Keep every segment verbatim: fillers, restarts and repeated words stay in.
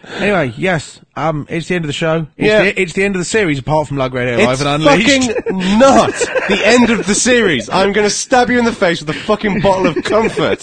Anyway, yes, um, it's the end of the show. It's, Yeah. the, it's the end of the series, apart from Lug Radio Live It's and Unleashed. fucking not the end of the series. I'm going to stab you in the face with a fucking bottle of comfort.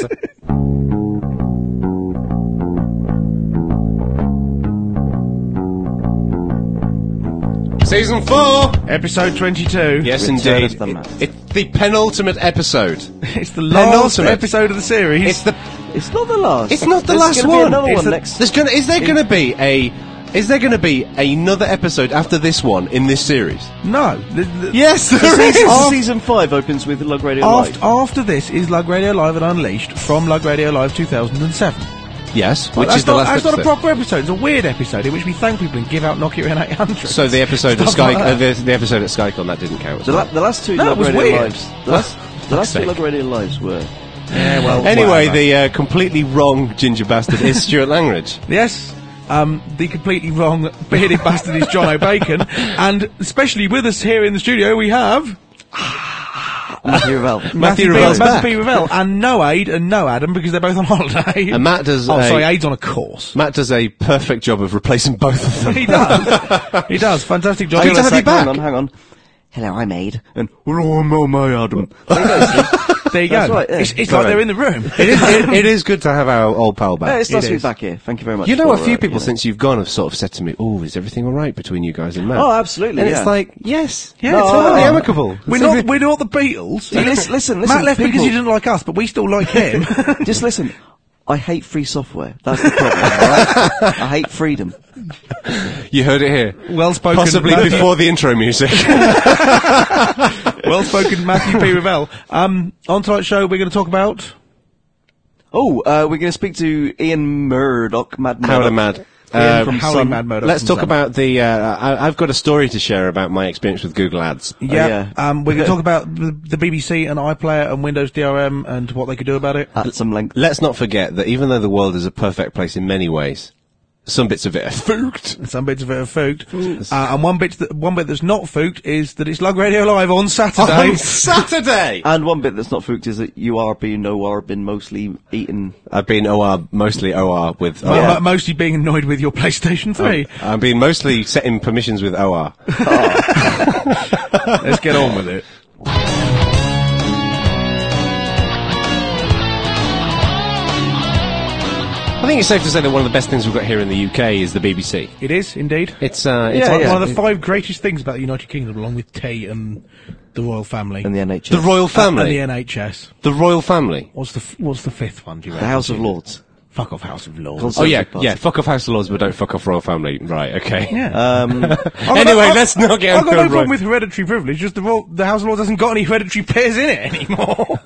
Season four, Episode twenty-two. yes, Return indeed. of the Mac. It, it's the penultimate episode. It's the last Penultimate. episode of the series. It's the. It's not the last. It's not the There's last gonna one. Be another It's one the- next. There's gonna. Is there going to be a? Is there going to be another episode after this one in this series? No. The, the, Yes, there season, is. season five opens with Lug Radio Live. After, after this is Lug Radio Live and Unleashed from Lug Radio Live two thousand seven. Yes, Well, which that's is the not, last that's episode. not a proper episode. It's a weird episode in which we thank people and give out Nokia N eight hundred. So the episode at Stuff Sky, like uh, that. the, the episode at Skycon that didn't count. as The, la- well. the last two No, it Lug was Radio weird. Lives. The last, the last two sake. Lug Radio Lives were. Yeah, well, Anyway, whatever. the uh, completely wrong ginger bastard is Stuart Langridge. Yes. Um, the completely wrong bearded bastard is John O'Bacon, and especially with us here in the studio we have Matthew Ravel. Matthew P. Ravel's Matthew back. P. Ravel, and no Aid and no Adam because they're both on holiday. And Matt does. oh, a, sorry, Aid's on a course. Matt does a perfect job of replacing both of them. He does. He does. Fantastic job. Good to have you back. Hang on, hang on. Hello, I'm Aid. And oh, no, my Adam. There you go. That's right, yeah. It's, it's Right. like they're in the room. It is, it, it is good to have our old pal Yeah, back. it's nice It to be is. back here. Thank you very much. You know, a for, few uh, people you know. since you've gone have sort of said to me, "Oh, is everything all right between you guys and Matt?" Oh, absolutely. and yeah. it's like, yes, Yeah, no, it's totally fine. amicable. We're It's not, like- we're not the Beatles. listen, listen, listen. Matt left because people- he didn't like us, but we still like him. Just listen. I hate free software. That's the problem. Right? I hate freedom. You heard it here. Well spoken. Possibly Matthew, before the intro music. well spoken, Matthew P. Ravel. Um, on tonight's show, we're going to talk about. Oh, uh, we're going to speak to Ian Murdoch, Mad Murdoch. Howler Mad. Ian Uh, from Howling Sun. Mad Murdoch. Let's from talk Sun. about the. Uh, I, I've got a story to share about my experience with Google Ads. Yeah, yeah. Um, we're going to talk about the, the B B C and iPlayer and Windows D R M and what they could do about it. At some length. Let's not forget that even though the world is a perfect place in many ways, some bits of it are fooked. And some bits of it are fooked. Uh, and one bit, that, one bit that's not fooked is that it's Lug Radio Live on Saturday. On Saturday! And one bit that's not fooked is that you are being O R been mostly eaten. I've been O R, mostly O R with O Mo- R. mo- Mostly being annoyed with your PlayStation three. I've been mostly setting permissions with O R. Let's get on with it. I think it's safe to say that one of the best things we've got here in the U K is the B B C. It is, indeed. It's, uh, it's Yeah, one- yeah. One of the five greatest things about the United Kingdom, along with tea and the royal family. And the N H S. the royal And family. the N H S. The royal family. What's the f- what's the fifth one? Do you The reckon? House of Lords. Fuck off, House of Lords. Cons- Oh yeah, Party. yeah. Fuck off House of Lords, but don't fuck off royal family. Right? Okay. Yeah. Um, I've got Anyway, no- I've- let's not get I've got onto no a problem roy- with hereditary privilege. Just the royal, the House of Lords hasn't got any hereditary peers in it anymore.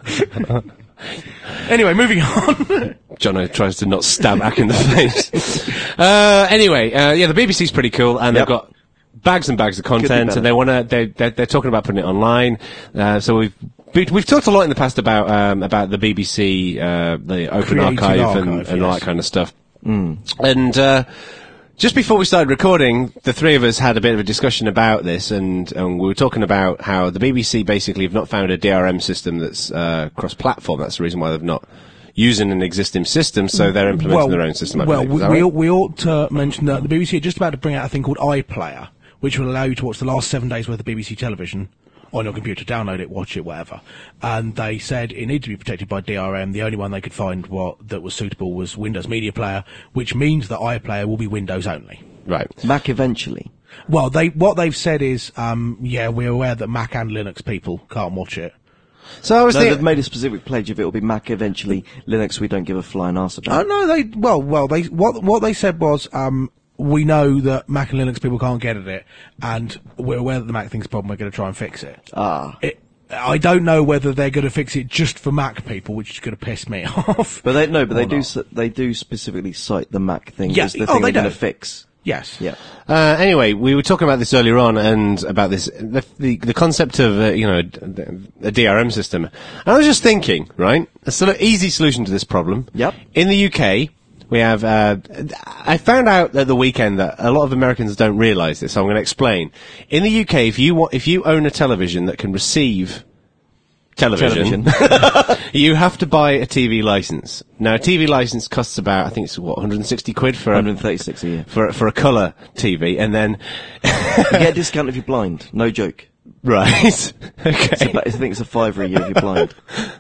Anyway, moving on. Jono tries to not stab Ack in the face. Uh, anyway, uh, yeah, the B B C's pretty cool, and Yep. they've got bags and bags of content, better. and they want to. They, they're, they're talking about putting it online. Uh, so we've we- we've talked a lot in the past about um, about the B B C, uh, the Open Creative Archive, and, Archive, and all yes. that kind of stuff. And uh, just before we started recording, the three of us had a bit of a discussion about this, and, and we were talking about how the B B C basically have not found a D R M system that's uh, cross-platform. That's the reason why they've not using an existing system, so they're implementing their own system. I well, believe. Is we, that we, right? ought- we ought to mention that the B B C are just about to bring out a thing called iPlayer, which will allow you to watch the last seven days worth of B B C television on your computer, download it, watch it, whatever. And they said it needed to be protected by D R M. The only one they could find what that was suitable was Windows Media Player, which means that iPlayer will be Windows only. Right. Mac eventually. Well, they what they've said is, um, yeah, we're aware that Mac and Linux people can't watch it. So I was No, they've thinking. made a specific pledge if it will be Mac eventually. Linux, we don't give a flying arse Oh about. no, they well, well, they what what they said was, um, we know that Mac and Linux people can't get at it, and we're aware that the Mac thing's a problem. We're going to try and fix it. Ah. It, I don't know whether they're going to fix it just for Mac people, which is going to piss me off. But they no, but Or they do not. s- they do specifically cite the Mac thing Yeah, as the oh, thing they they're going do. to fix. Yes. Yeah. Uh, anyway, we were talking about this earlier on, and about this the the, the concept of uh, you know a, a D R M system. And I was just thinking, right, a sort of easy solution to this problem. Yep. In the U K, we have. Uh, I found out at the weekend that a lot of Americans don't realise this, so I'm going to explain. In the U K, if you want, if you own a television that can receive television, you have to buy a T V license. Now, a T V license costs about, I think it's what, one hundred sixty quid for one a, hundred thirty-six a year. for for a colour T V, and then You get a discount if you're blind. No joke. right, It's okay, about, I think it's a fiver a year if you're blind.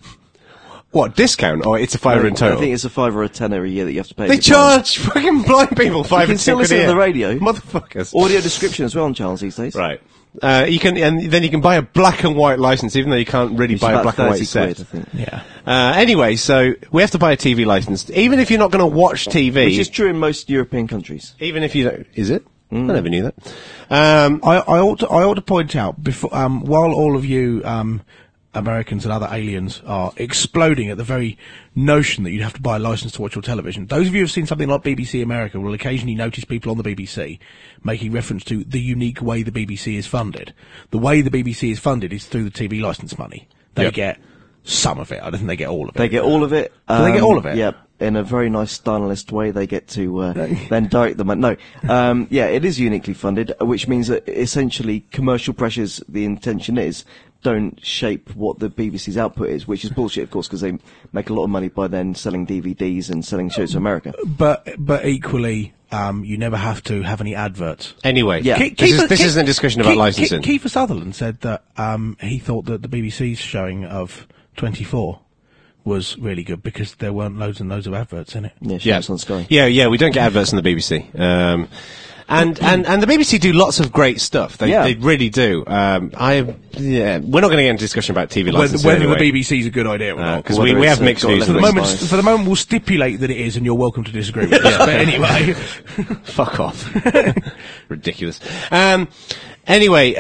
what discount? Or it's a fiver in total. I think it's a fiver or a tenner a year that you have to pay. They if you're blind. charge fucking blind people five You and can still six listen quid a to the year. radio. Motherfuckers. Audio description as well on channels these days. Right. Uh, you can, and then you can buy a black and white license, even though you can't really It's buy a about black and white thirty set. quid, I think. Yeah. Uh, anyway, so we have to buy a T V license, even if you're not going to watch T V. Which is true in most European countries. Even if you don't, is it? Mm. I never knew that. Um, I, I ought to, I ought to point out before, um, while all of you um, Americans and other aliens are exploding at the very notion that you'd have to buy a license to watch your television, those of you who've seen something like B B C America will occasionally notice people on the B B C making reference to the unique way the B B C is funded. The way the B B C is funded is through the T V license money. They Yep. get some of it. I don't think they get all of it. They get all of it. Do they get all of it? Yeah, in a very nice stylist way. They get to uh, then direct the money. No, um, yeah, it is uniquely funded, uh, which means that essentially commercial pressures. The intention is don't shape what the B B C's output is, which is bullshit, of course, because they make a lot of money by then selling D V Ds and selling shows to America. But but equally, um, you never have to have any adverts. anyway, Yeah. Ke- this, is, Kiefer- this Ke- isn't a discussion about Ke- licensing. Ke- Kiefer Sutherland said that um, he thought that the B B C's showing of twenty-four was really good because there weren't loads and loads of adverts in it. Yeah, yeah, shows on Sky. yeah, yeah. We don't get adverts on the B B C. Um, and, and, and the B B C do lots of great stuff. They, Yeah. they really do. Um, I, yeah, we're not going to get into discussion about T V Whether, licenses whether anyway. the B B C's a good idea or not. because Whether we, we it's, have uh, mixed got views For on the this. moment, Nice. for the moment, we'll stipulate that it is, and you're welcome to disagree with us. But anyway, Fuck off. Ridiculous. Um, anyway,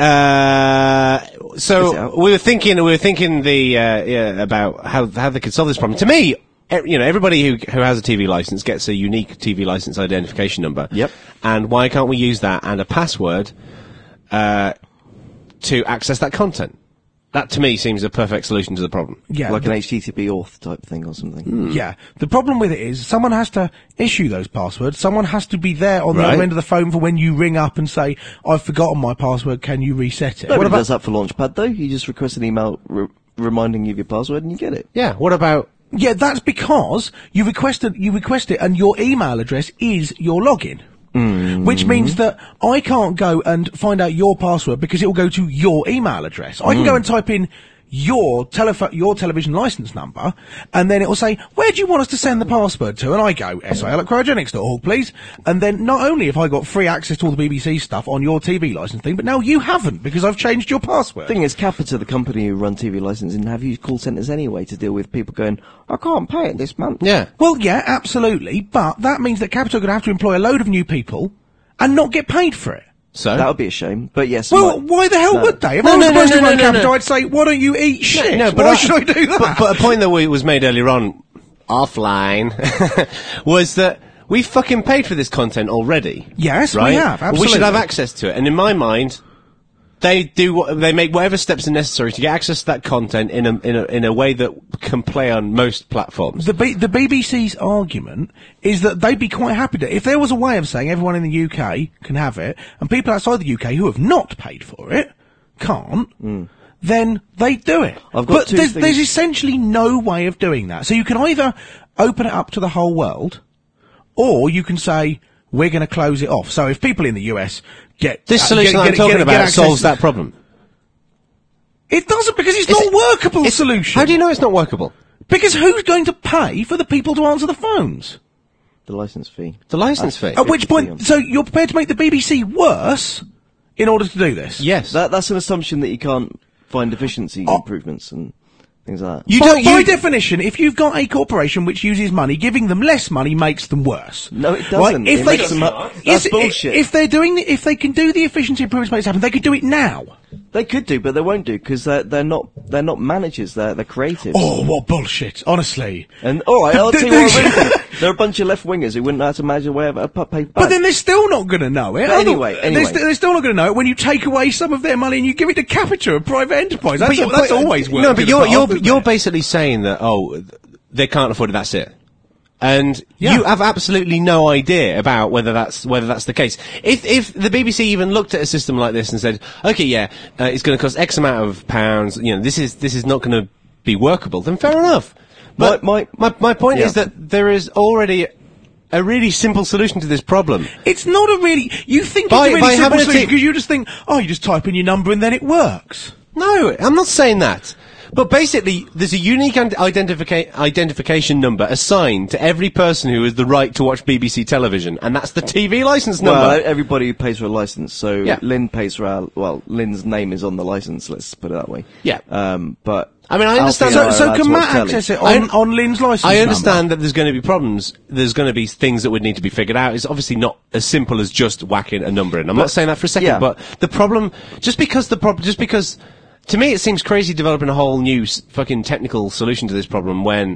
uh, Is it so out? we were thinking, we were thinking the, uh, yeah, about how, how they could solve this problem. To me, e- you know, everybody who, who has a T V license gets a unique T V license identification number. Yep. And why can't we use that and a password, uh, to access that content? That to me seems a perfect solution to the problem. yeah, Like the, an H T T P auth type thing or something. yeah. The problem with it is someone has to issue those passwords. Someone has to be there on the Right. other end of the phone for when you ring up and say, "I've forgotten my password. Can you reset it?" Nobody What about does that for Launchpad though. You just request an email re- reminding you of your password and you get it. Yeah. What about, Yeah, that's because you requested you request it, and your email address is your login. Mm. Which means that I can't go and find out your password because it will go to your email address. I can Mm. go and type in your telephone, your television license number, and then it will say, "Where do you want us to send the password to?" And I go, S I L at cryogenics dot org, please. And then not only have I got free access to all the B B C stuff on your T V license thing, but now you haven't because I've changed your password. Thing is, Capita, the company who run T V licensing, have used call centres anyway to deal with people going, I can't pay it this month. yeah. Well, yeah, absolutely, but that means that Capita are going to have to employ a load of new people and not get paid for it. So? That would be a shame. But yes. Well, my- why the hell no. would they? If No, I was no, no, supposed to no, run no, no, Capita, no. I'd say, why don't you eat shit? No, but why I- should I do that? But, but a point that we, was made earlier on, offline, was that we fucking paid for this content already. Yes, we right? have, We should have absolutely. access to it. And in my mind, they do what, they make whatever steps are necessary to get access to that content in a, in a, in a way that can play on most platforms. The, B- the B B C's argument is that they'd be quite happy to, if there was a way of saying everyone in the U K can have it, and people outside the U K who have not paid for it can't, then they do it. I've got but two there's, things- there's essentially no way of doing that. So you can either open it up to the whole world, or you can say, we're going to close it off. So if people in the U S get... This uh, solution get- I'm get- talking get- about get access- solves that problem. It doesn't, because it's Is not it- a workable It's- solution. How do you know it's not workable? Because who's going to pay for the people to answer the phones? The license fee. The license fee. At which fifty on- point, so you're prepared to make the B B C worse in order to do this? Yes. That, that's an assumption that you can't find efficiency Oh. improvements and things like that. You by, don't. by You, definition, if you've got a corporation which uses money, giving them less money makes them worse. No, it Right? doesn't. If It they, makes them up- yes, that's i- bullshit. If they're doing, the, if they can do the efficiency improvements, make it happen, they could do it now. They could do, but they won't do because they're, they're not they're not managers. They're they're creatives. Oh, what bullshit! Honestly. And all right, I'll tell you what. I really think. They're a bunch of left wingers who wouldn't know how to manage a way of a pu- paper But bag. then they're still not going to know it. But anyway, They're anyway. st- They're, still not going to know it when you take away some of their money and you give it to Capita, a private enterprise. That's, But- al- that's but- always worked. No, but in the you're past, you're isn't you're it? basically saying that oh, they can't afford it. That's it. And Yeah. you have absolutely no idea about whether that's whether that's the case. If if the B B C even looked at a system like this and said, okay, yeah, uh, it's going to cost X amount of pounds. You know, this is this is not going to be workable, then fair enough. But My- my, my, my point yeah. is that there is already a really simple solution to this problem. It's not a really. You think By- it's a by really simple having a solution t- because you just think, oh, you just type in your number and then it works. No, I'm not saying that. But basically, there's a unique un- identifica- identification number assigned to every person who has the right to watch B B C television, and that's the T V license number. Well, everybody who pays for a license. So Yeah. Lynn pays for our. Well, Lynn's name is on the license. Let's put it that way. Yeah. Um, but I mean, I understand- Alfie and So, I are so allowed can to watch Matt telly. access it I- on, on Lynn's license I number? understand that there's going to be problems. There's going to be things that would need to be figured out. It's obviously not as simple as just whacking a number in. I'm not saying that for a second, yeah. but the problem, just because the problem, just because, to me it seems crazy developing a whole new s- fucking technical solution to this problem when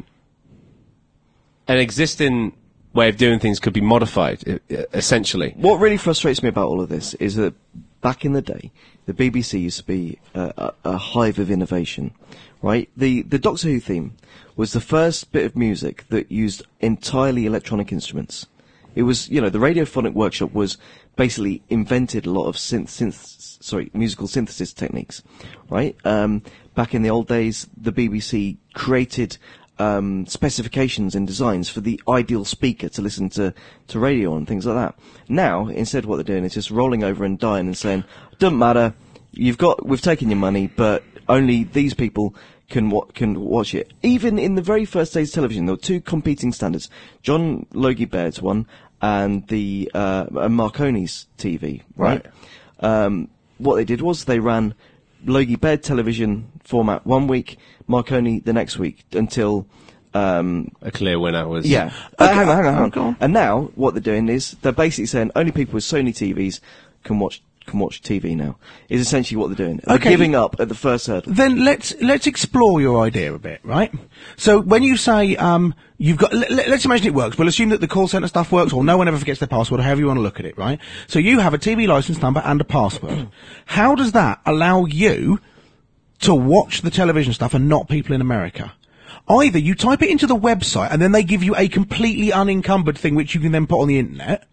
an existing way of doing things could be modified, e- e- essentially. What really frustrates me about all of this is that back in the day, the B B C used to be a, a, a hive of innovation, right? The the Doctor Who theme was the first bit of music that used entirely electronic instruments. It was, you know, the Radiophonic Workshop was basically invented a lot of synth, synth sorry, musical synthesis techniques, right? Um, back in the old days, the B B C created um, specifications and designs for the ideal speaker to listen to, to radio and things like that. Now, instead what they're doing is just rolling over and dying and saying, doesn't matter, you've got, we've taken your money, but only these people can wa- can watch it. Even in the very first days of television, there were two competing standards. John Logie Baird's one and the uh, and Marconi's T V, right? Um, what they did was they ran Logie Baird television format one week, Marconi the next week, until um, A clear winner was... yeah. Uh, hang on, hang on, hang oh, go on. on. And now what they're doing is they're basically saying only people with Sony T Vs can watch can watch T V now. Is essentially what they're doing. They're Okay. giving up at the first hurdle. Then let's let's explore your idea a bit, right? So when you say um, you've got, let, let's imagine it works. We'll assume that the call center stuff works, or no one ever forgets their password, or however you want to look at it, right? So you have a T V license number and a password. How does that allow you to watch the television stuff and not people in America? Either you type it into the website and then they give you a completely unencumbered thing which you can then put on the internet,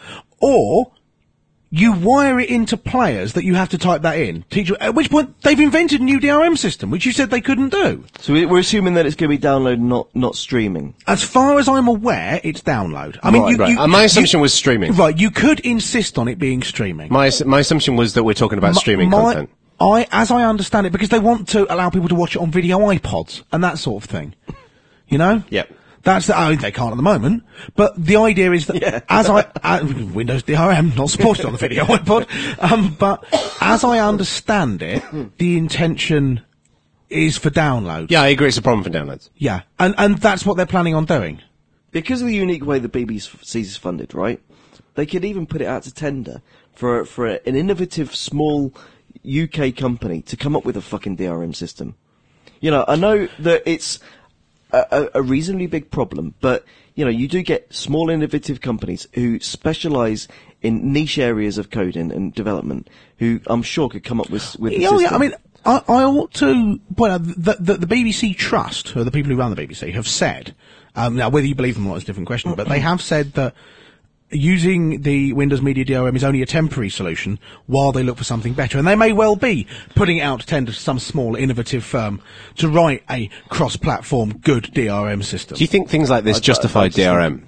or you wire it into players that you have to type that in. Teacher, at which point they've invented a new D R M system, which you said they couldn't do. So we- we're assuming that it's going to be download, not not streaming. As far as I'm aware, it's download. I mean, Right, you, right. you, Uh, my you- assumption was streaming. Right, you could insist on it being streaming. My, ass- my assumption was that we're talking about My- streaming my- content. I, as I understand it, because they want to allow people to watch it on video iPods and that sort of thing. You know? Yep. That's the, I mean, they can't at the moment, but the idea is that Yeah. as I, uh, Windows D R M, not supported on the video iPod, um, but as I understand it, the intention is for download. Yeah, I agree it's a problem for downloads. Yeah. And, and that's what they're planning on doing. Because of the unique way the B B C is funded, right? They could even put it out to tender for for an innovative small U K company to come up with a fucking D R M system. You know, I know that it's a, a, a reasonably big problem, but you know, you do get small innovative companies who specialise in niche areas of coding and development, who I'm sure could come up with with a Yeah, system. yeah, I mean, I, I ought to point out that, that the B B C Trust, or the people who run the B B C, have said, um, now whether you believe them or not is a different question, but they have said that using the Windows Media D R M is only a temporary solution while they look for something better. And they may well be putting it out to tender to some small, innovative firm to write a cross-platform good D R M system. Do you think things like this I'd- justify I'd D R M?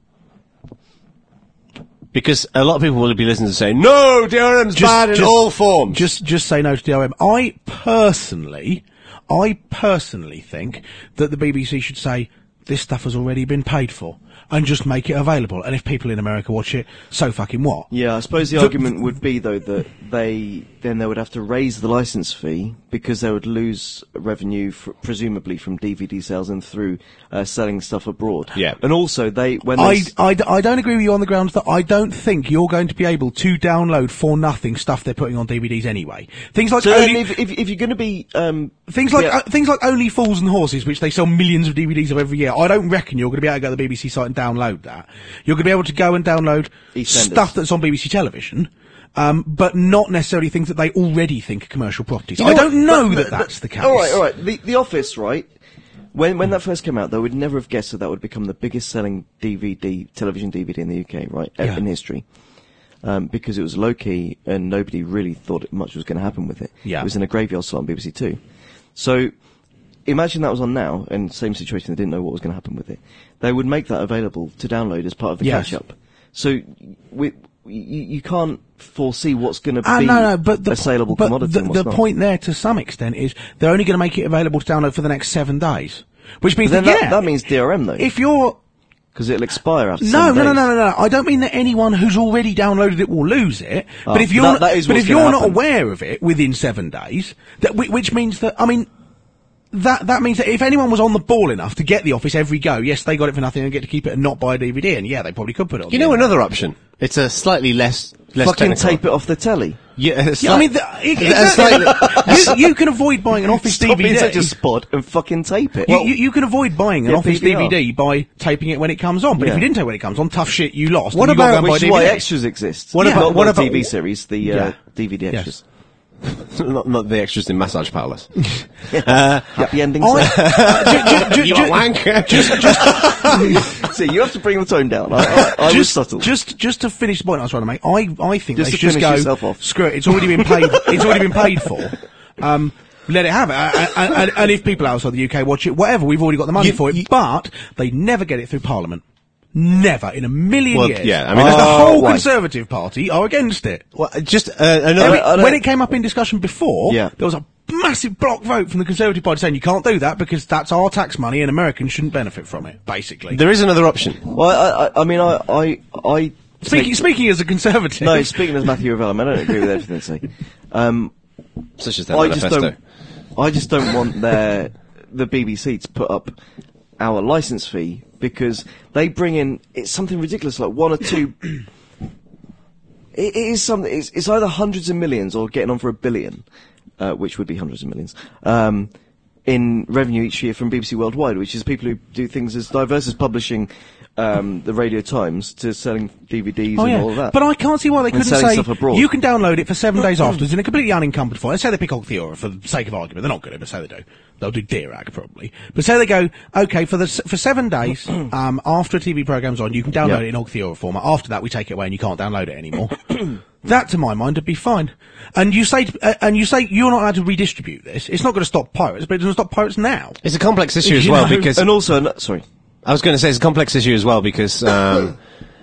Because a lot of people will be listening to say, no, D R M's bad in all forms. Just, just say no to D R M. I personally, I personally think that the B B C should say, this stuff has already been paid for, and just make it available. And if people in America watch it, so fucking what? Yeah, I suppose the The- argument would be though that they then they would have to raise the license fee because they would lose revenue, fr- presumably from D V D sales and through uh, selling stuff abroad. Yeah. and also they when they I, s- I, I don't agree with you on the grounds that I don't think you're going to be able to download for nothing stuff they're putting on D V Ds anyway. Things like so then only, if, if if you're going to be um, things like yeah, uh, things like Only Fools and Horses, which they sell millions of D V Ds of every year. I don't reckon you're going to be able to go to the B B C site and download that. You're going to be able to go and download EastEnders. stuff that's on B B C television. Um, but not necessarily things that they already think are commercial properties. You I know don't what? know But- that but- that's the case. All right, all right. The The Office, right? When when that first came out, they would never have guessed that that would become the biggest selling D V D television D V D in the U K, right? e- Yeah. In history. Um, because it was low key and nobody really thought much was going to happen with it. Yeah. It was in a graveyard slot on B B C Two. So imagine that was on now, and same situation, they didn't know what was going to happen with it. They would make that available to download as part of the Yes. catch-up. So we, you, you can't foresee what's going to Ah, be no, no, but the, a saleable but commodity the, and what's the not. point there, to some extent, is they're only going to make it available to download for the next seven days. Which means But then that, that, yeah, that means D R M, though, if you're... because it'll expire after No, seven no, no, days. no, no, no. I don't mean that anyone who's already downloaded it will lose it. Oh, but if you're, that- not, that is but what's if you're gonna not happen. aware of it within seven days, that whi- which means that I mean, that that means that if anyone was on the ball enough to get the Office every go, yes, they got it for nothing and get to keep it and not buy a D V D. And yeah, they probably could put it on. You the know internet. another option? It's a slightly less less Fucking technical. tape it off the telly. Yeah, it's Yeah, I like- mean, the, it, That's exactly. you, you can avoid buying an Office Stop D V being D. such a spod and fucking tape it. You, you, you can avoid buying an Yeah, Office P D R. D V D by taping it when it comes on. But if Yeah. you didn't tape it when it comes on, tough shit, you lost. What and you about- got to go and buy Which a is why D V D. extras exist. What Yeah. about Not what the about T V series, the uh, Yeah. D V D extras. not, not the extras in massage parlours. Happy endings. I, uh, ju- ju- ju- You ju- a wanker. See, you have to bring the tone down. I, I, I was just, subtle. just, just to finish the point I was trying to make, I, I think Just they to should just finish go, yourself off. screw it, it's already been paid, it's already been paid for. Um, let it have it. Uh, and, and, and if people outside the U K watch it, whatever, we've already got the money You- for it, you- but they never get it through Parliament. Never in a million Well, years. yeah, I mean, Because the Oh, whole why? Conservative Party are against it. Well, just uh, another. I mean, I don't- when it came up in discussion before, Yeah. there was a massive block vote from the Conservative Party saying you can't do that because that's our tax money and Americans shouldn't benefit from it, basically. there is another option. Well, I, I, I mean, I, I, I Speaking, take- speaking as a Conservative. no, speaking as Matthew Ravel, I don't agree with everything they say. Um, Such as their I just manifesto. don't. I just don't want their the B B C to put up our license fee because they bring in it's something ridiculous like one or two. it, it is something. It's, it's either hundreds of millions or getting on for a billion, uh, which would be hundreds of millions. Um, in revenue each year from B B C Worldwide, which is people who do things as diverse as publishing um, the Radio Times to selling D V Ds Oh, and yeah. all of that. But I can't see why they And couldn't selling say stuff abroad. you can download it for seven days afterwards in a completely unencumbered form. Let's say they pick Ogtheora for the sake of argument. They're not good at it, but say they do. They'll do Dirac probably. But say they go, okay, for the s- for seven days um, after a T V programme's on, you can download Yeah. it in Ogtheora format. After that, we take it away and you can't download it anymore. That, to my mind, would be fine. And you say, uh, and you say you're not allowed to redistribute this. It's not going to stop pirates, but it doesn't stop pirates now. It's a complex issue as You well know, because and also, no, sorry. I was going to say it's a complex issue as well because um,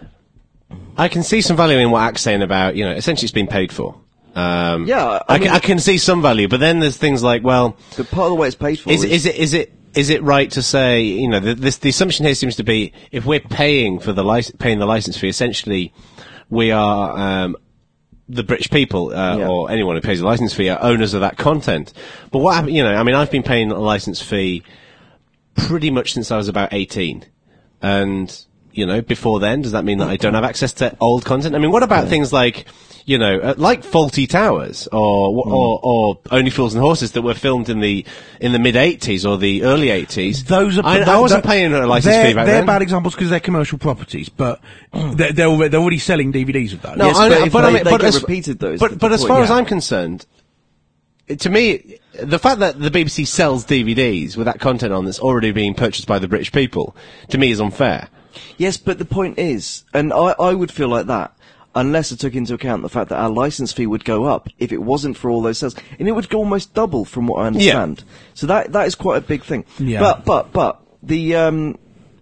I can see some value in what Ack's saying about, you know, essentially it's been paid for. Um, Yeah, I I, mean- can, I can see some value, but then there's things like, well, The part of the way it's paid for is, is, is it is it is it right to say, you know, the, this, the assumption here seems to be if we're paying for the lic- paying the license fee, essentially we are um, the British people uh, Yeah. or anyone who pays a license fee are owners of that content. But what hap- you know, I mean, I've been paying a license fee pretty much since I was about eighteen. And, you know, before then, does that mean that I don't have access to old content? I mean, what about things like, you know, uh, like Faulty Towers or, Hmm. or, or Only Fools and Horses that were filmed in the, in the mid eighties or the early eighties? Those are. I, tho- I wasn't tho- paying a license they're, fee back They're then. bad examples because they're commercial properties, but they're, they're, already, they're already selling D V Ds of those. No, Yes, I, but if but they- I mean, they but get as, repeated, though, is but, the but as point, far as yeah. I'm concerned, it- to me, the fact that the B B C sells D V Ds with that content on that's already being purchased by the British people, to me is unfair. Yes, but the point is, and I, I would feel like that, unless I took into account the fact that our license fee would go up if it wasn't for all those sales, and it would go almost double from what I understand. So that that is quite a big thing. Yeah. But but but the um.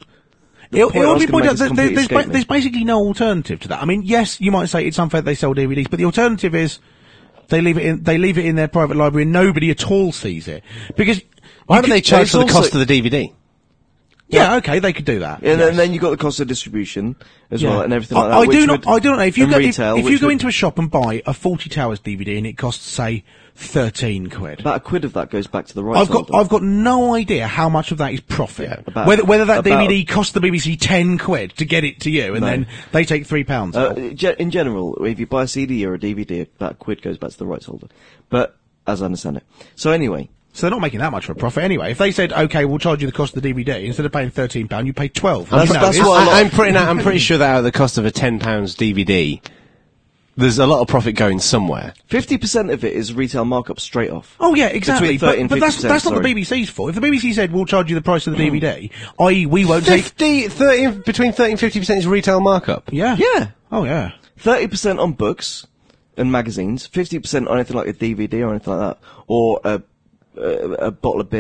The It, point it I ought was to be gonna pointed make out has that there, completely there's, ba- escaped me. there's basically no alternative to that. I mean, yes, you might say it's unfair they sell D V Ds, but the alternative is they leave it in they leave it in their private library and nobody at all sees it because Why you don't could- they charge it's for the also- cost of the D V D? Yeah, okay, they could do that. And yes. then, then you got the cost of distribution as well, and everything like I, that. I which do not. would- I don't know if you and go retail, if, if you which go would- into a shop and buy a Faulty Towers D V D and it costs say thirteen quid. about a quid of that goes back to the rights I've got holder. I've got no idea how much of that is profit. about- whether whether that about- D V D cost the B B C ten quid to get it to you, and No. then they take three pounds. Uh, ge- in general, if you buy a C D or a D V D, about a quid goes back to the rights holder. But as I understand it, so anyway, So they're not making that much of a profit anyway. If they said, "Okay, we'll charge you the cost of the D V D," instead of paying thirteen pound, you pay twelve. That's- You know, that's it's- what a lot I, of- I'm pretty. I'm pretty sure that out of the cost of a ten pounds D V D, there's a lot of profit going somewhere. fifty percent of it is retail markup straight off. Oh yeah, exactly. Between thirty But, and but that's fifty percent, that's not the sorry. B B C's fault. If the B B C said, "We'll charge you the price of the D V D," that is, we won't take. Fifty, thirty, between thirty and fifty percent is retail markup. Yeah. Yeah. Oh yeah. thirty percent on books and magazines, fifty percent on anything like a D V D or anything like that, or a, a, a bottle of beer,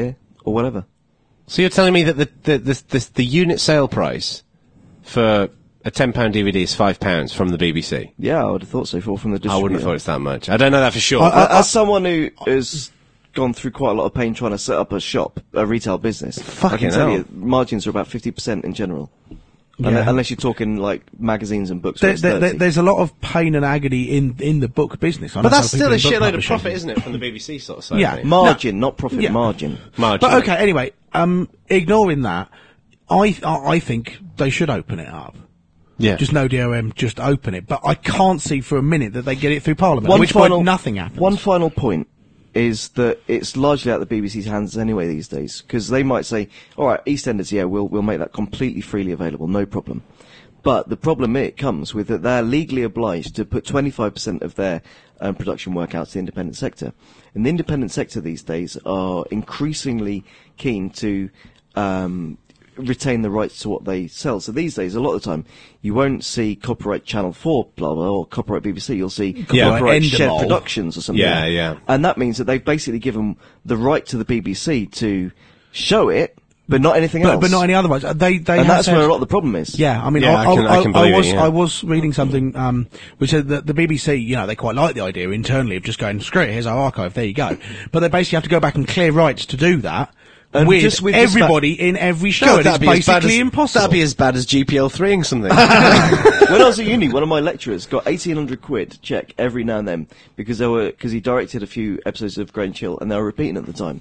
or whatever. So you're telling me that the the the, the, the unit sale price for a ten pound D V D is five pounds from the B B C? Yeah, I would have thought so. For from the distributor. I wouldn't have thought it's that much. I don't know that for sure. I, I, as someone who has gone through quite a lot of pain trying to set up a shop, a retail business, I Fucking can tell hell. you margins are about fifty percent in general. Yeah. Unle- Unless you're talking like magazines and books. There, where it's there, there, thirty. there's a lot of pain and agony in, in the book business. I But know that's some still a people in book shitload of publishing. profit, isn't it, from the B B C sort of side? Yeah. of things? margin, not profit, Yeah. margin. Margin. But okay, anyway, um, ignoring that, I I I think they should open it up. Yeah. Just no D R M, just open it. But I can't see for a minute that they get it through Parliament. One at which final- point nothing happens. One final point is that it's largely out of the B B C's hands anyway these days, because they might say, all right, EastEnders, yeah, we'll we'll make that completely freely available, no problem. But the problem it comes with that they're legally obliged to put twenty-five percent of their um, production work out to the independent sector. And the independent sector these days are increasingly keen to um, retain the rights to what they sell. So these days, a lot of the time, you won't see copyright Channel four, blah, blah, or copyright B B C. You'll see Yeah. copyright Endemol. Shed Productions or something. Yeah, yeah. And that means that they've basically given the right to the B B C to show it, but not anything but, else. but not any other ones. They they and have that's said- where a lot of the problem is. Yeah, I mean, Yeah, I, I can- I, I can believe it, was yeah. I was reading something um, which said that the B B C, you know, they quite like the idea internally of just going, screw it, here's our archive, there you go. But they basically have to go back and clear rights to do that. And with, just with just everybody in every show, God, and it's that'd be as bad basically as, impossible. That'd be as bad as G P L three-ing something. When I was at uni, one of my lecturers got eighteen hundred quid check every now and then because they were because he directed a few episodes of Grange Hill and they were repeating at the time.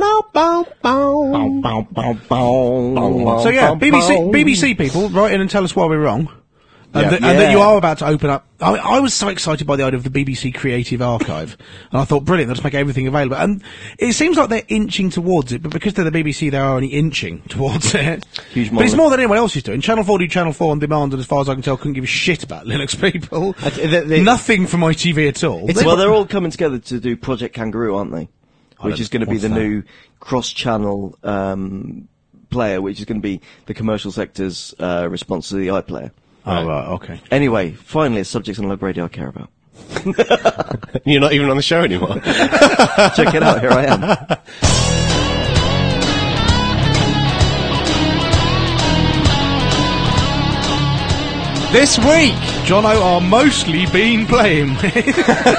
So yeah, B B C, B B C people, write in and tell us why we're wrong. And, Yeah. that, and that Yeah. you are about to open up. I, I was so excited by the idea of the B B C Creative Archive, and I thought, brilliant, they'll just make everything available. And it seems like they're inching towards it, but because they're the B B C, they are only inching towards it. Huge but it's moment. more than anyone else is doing. Channel four do Channel four on demand, and as far as I can tell, couldn't give a shit about Linux people. I th- they- they- Nothing from I T V at all. They- Well, they're all coming together to do Project Kangaroo, aren't they? Which don't- is going to be what's the that? new cross-channel um, player, which is going to be the commercial sector's uh, response to the iPlayer. oh right, okay. Anyway, finally, a subject on Log Radio I care about. You're not even on the show anymore. Check it out, here I am. This week, Jono are mostly been playing with.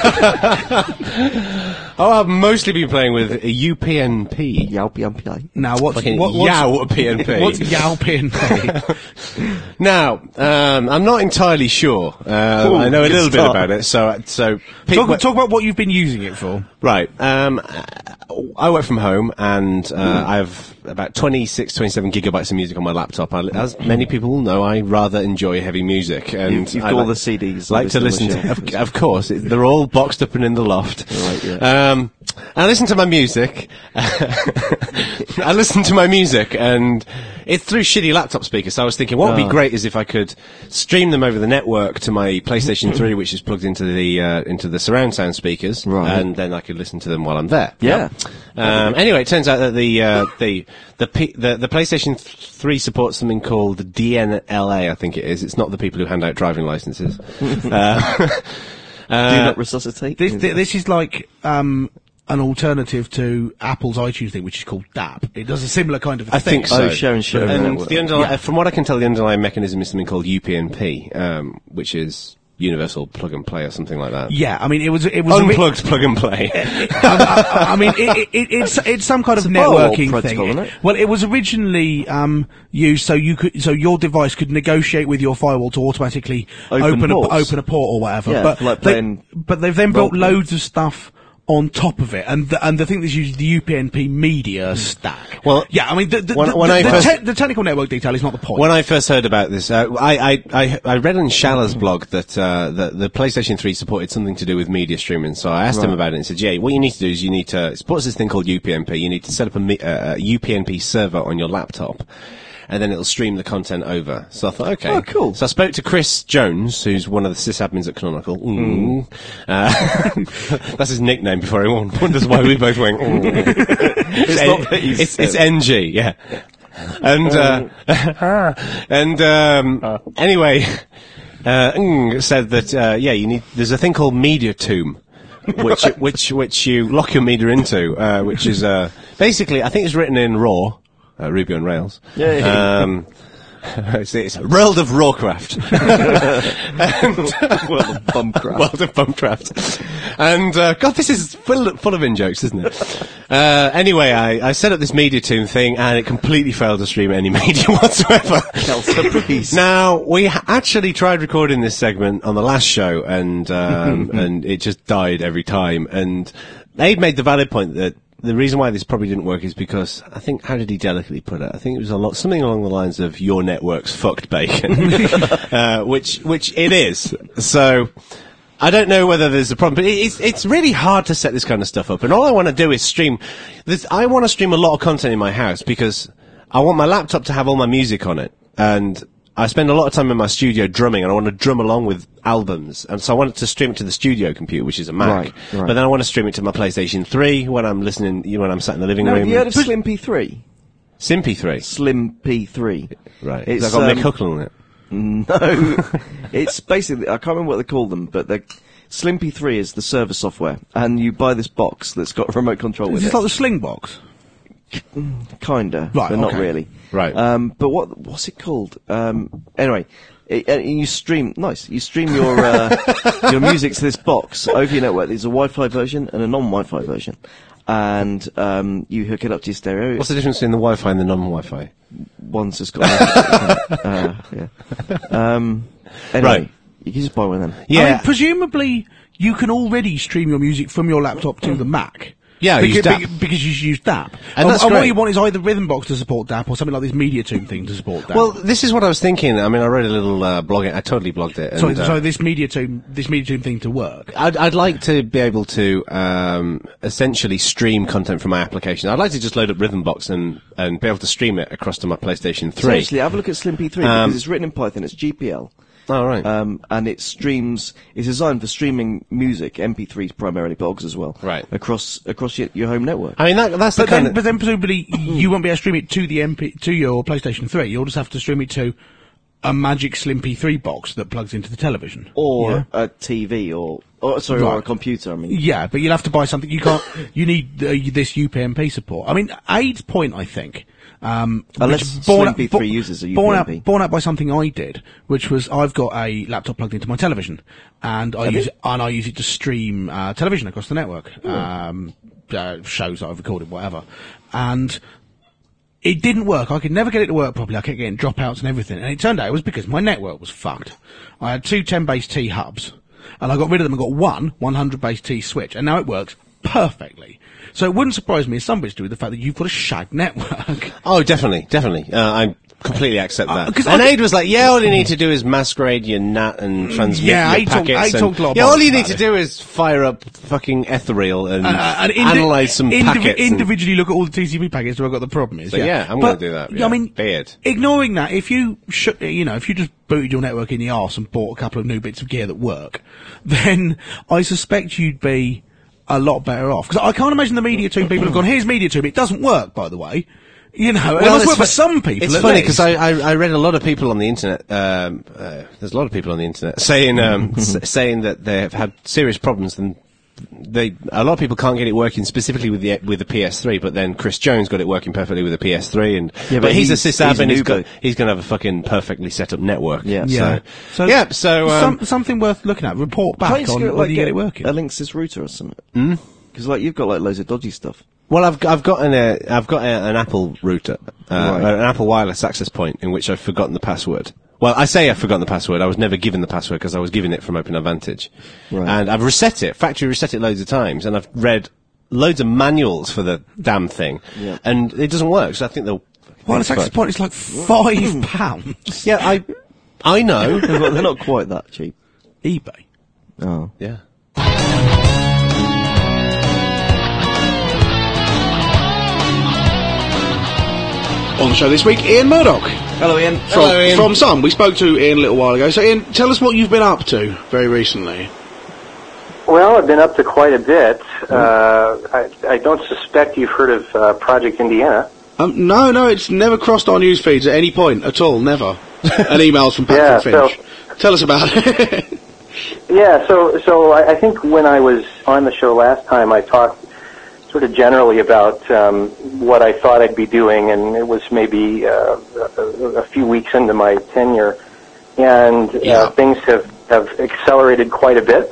oh, I've mostly been playing with a U P N P. Yelp, yelp, yelp. Now what's Fucking what, what's, Yow P N P. what's Yow P N P? Now, um, I'm not entirely sure. Uh, Ooh, I know a good little bit start. about it. So, so pe- talk, wh- talk about what you've been using it for. right. Um, I work from home, and uh, I have about twenty-six, twenty-seven gigabytes of music on my laptop. I, as many people will know, I rather enjoy heavy music, and You- you've I got all like, the C Ds Like to obviously listen on the to, shelf. of, of course, it, they're all boxed up and in the loft. Right, yeah. Um, and I listen to my music. I listen to my music, and it's through shitty laptop speakers. So I was thinking, what would be Ah. great is if I could stream them over the network to my PlayStation three, which is plugged into the uh, into the surround sound speakers, Right. and then I could listen to them while I'm there. Yeah. Um, anyway, it turns out that the uh, the the, P- the the PlayStation three supports something called D N L A. I think it is. It's not the people who hand out driving licenses. uh, Do not resuscitate. This, this is like um, an alternative to Apple's iTunes thing, which is called D A P. It does a similar kind of I thing. think so. Oh, share and share And network. the underli- from what I can tell, the underlying mechanism is something called U P n P, um, which is Universal Plug and Play or something like that. Yeah, I mean, it was it was a bit- Unplugged plug and play. I, I mean, it, it, it's it's some kind of It's a firewall networking protocol, thing. isn't it? Well, it was originally um, used so you could so your device could negotiate with your firewall to automatically Open open a, ports. open a port or whatever. Yeah, but like they, playing but they've then built Roleplay. loads of stuff on top of it, and the, and the thing that's used is the U P n P media stack. Well, yeah, I mean, the, the, when- the, when I the, first- te- the technical network detail is not the point. When I first heard about this, uh, I, I, I, I read on Shala's blog that, uh, that the PlayStation three supported something to do with media streaming. So I asked him Right. about it and said, yeah, what you need to do is you need to, it supports this thing called U P n P. You need to set up a, me- uh, a U P n P server on your laptop, and then it'll stream the content over. So I thought, okay. Oh, cool. So I spoke to Chris Jones, who's one of the sysadmins at Canonical. Mm. Uh, that's his nickname before everyone wonders why we both went, mm. It's not that he's- it's, it's N G, yeah. And, uh, and, um, anyway, uh, mm, said that, uh, yeah, you need, there's a thing called Media Tomb, which which which you lock your media into, uh, which is uh, basically I think it's written in Raw, uh, Ruby on Rails. Yeah. yeah, yeah. Um, it's, it's a world of Rawcraft. and, World of Bumcraft. World of Bumcraft. And, uh, God, this is full, full of in-jokes, isn't it? Uh, anyway, I, I set up this MediaToon thing, and it completely failed to stream any media whatsoever. Surprise. Now, we ha- actually tried recording this segment on the last show, and, um, and it just died every time. And they'd made the valid point that the reason why this probably didn't work is because I think, how did he delicately put it? I think it was a lot, something along the lines of "your network's fucked, bacon," uh, which which it is. So I don't know whether there's a problem, but it's it's really hard to set this kind of stuff up. And all I want to do is stream. This, I want to stream a lot of content in my house because I want my laptop to have all my music on it, and I spend a lot of time in my studio drumming, and I want to drum along with albums, and so I wanted to stream it to the studio computer, which is a Mac. Right, right. But then I want to stream it to my PlayStation three when I'm listening, you know, when I'm sat in the living Now, room. have you heard of Slim P three? Sim P three, Slim P three. right? It's, It's got um, Mick Hucknall on it. No, it's basically, I can't remember what they call them, but the Slim P three is the server software, and you buy this box that's got a remote control Is with this it. like the Sling box? Kinda, Right, but not okay. really. Right. Um, but what what's it called? Um, anyway, it, uh, you stream. Nice. You stream your uh, your music to this box over your network. There's a Wi-Fi version and a non-Wi-Fi version, and um, you hook it up to your stereo. What's the difference between the Wi-Fi and the non-Wi-Fi? One's just got. uh, yeah. Um, anyway, Right. you can just buy one of them. Yeah. I mean, presumably you can already stream your music from your laptop to the Mac. Yeah, because, use D A P. beca- because you use D A P. And that's and what great. you want is either Rhythmbox to support D A P or something like this MediaToon thing to support D A P. Well, this is what I was thinking. I mean, I read a little uh, blog. I totally blogged it. so, and, uh, so this MediaToon, this MediaToon thing to work. I'd, I'd like to be able to um, essentially stream content from my application. I'd like to just load up Rhythmbox and, and be able to stream it across to my PlayStation three. Seriously, have a look at Slim P three Um, because it's written in Python. It's G P L. Oh, right. Um, and it streams. It's designed for streaming music, M P threes primarily, but O G S as well. Right. Across across your, your home network. I mean, that, that's the But kind then, of... but then presumably you won't be able to stream it to the M P to your PlayStation three. You'll just have to stream it to a magic Slim P three box that plugs into the television. Or yeah. a T V, or, or sorry, or a Right. computer. I mean, Yeah, but you'll have to buy something. You can't. You need uh, this U P n P support. I mean, Aid's point, I think. Um, Unless which born Slim out- P three bo- uses a born U P n out, P. born out by something I did, which was I've got a laptop plugged into my television, and I Have use you? it, and I use it to stream uh, television across the network, um, uh, shows that I've recorded, whatever, and. It didn't work. I could never get it to work properly. I kept getting dropouts and everything. And it turned out it was because my network was fucked. I had two ten base T hubs. And I got rid of them and got one one hundred base T switch. And now it works perfectly. So it wouldn't surprise me as some bits do with the fact that you've got a shag network. Oh, definitely, definitely. Uh, I completely accept that. 'cause and I- Aid was like, yeah, all you need to do is masquerade your N A T and transmit Yeah, your Aid talked- packets. Aid and- talked a lot yeah, about all you that. need to do is fire up fucking Ethereal and, Uh, and indi- analyze some indivi- packets. and- individually look at all the T C P packets where I've got the problem is. So, yeah, yeah, I'm But, gonna do that, I yeah. mean, Beard. ignoring that, if you sh- you know, if you just booted your network in the arse and bought a couple of new bits of gear that work, then I suspect you'd be a lot better off. Because I can't imagine the MediaToon people have gone, here's MediaToon, it doesn't work, by the way. You know, it must it's work for fu- some people. It's at funny least. because I, I I read a lot of people on the internet. Um, uh, there's a lot of people on the internet saying um, s- saying that they have had serious problems and they a lot of people can't get it working specifically with the with the P S three. But then Chris Jones got it working perfectly with the P S three, and Yeah, but, but he's, he's- a sysadmin. he's an He's Uber. got he's going to have a fucking perfectly set up network. Yeah. Yeah. So, yeah. So um, some, something worth looking at. Report back Can't you just on get, whether like, you get it working. a Linksys router or something? Because like you've got like loads of dodgy stuff. Well, I've I've got an uh, I've got a, an Apple router, uh, Right. an Apple wireless access point in which I've forgotten the password. Well, I say I've forgotten the password. I was never given the password because I was given it from Open Advantage, Right. and I've reset it, factory reset it loads of times, and I've read loads of manuals for the damn thing, Yeah. and it doesn't work. So I think they'll. Well, it's access point. It's like five pounds. Yeah, I I know. Well, they're not quite that cheap. eBay. Oh. Yeah. On the show this week, Ian Murdoch. Hello, Ian. From, Hello, Ian. from Sun. We spoke to Ian a little while ago. So, Ian, tell us what you've been up to very recently. Well, I've been up to quite a bit. Uh, I, I don't suspect you've heard of uh, Project Indiana. Um, no, no, it's never crossed our news feeds at any point at all, never. And emails from Patrick Yeah, so- Finch. Tell us about it. Yeah, so so I, I think when I was on the show last time, I talked sort of generally about um, what I thought I'd be doing, and it was maybe uh, a, a few weeks into my tenure, and uh, Yeah. things have, have accelerated quite a bit.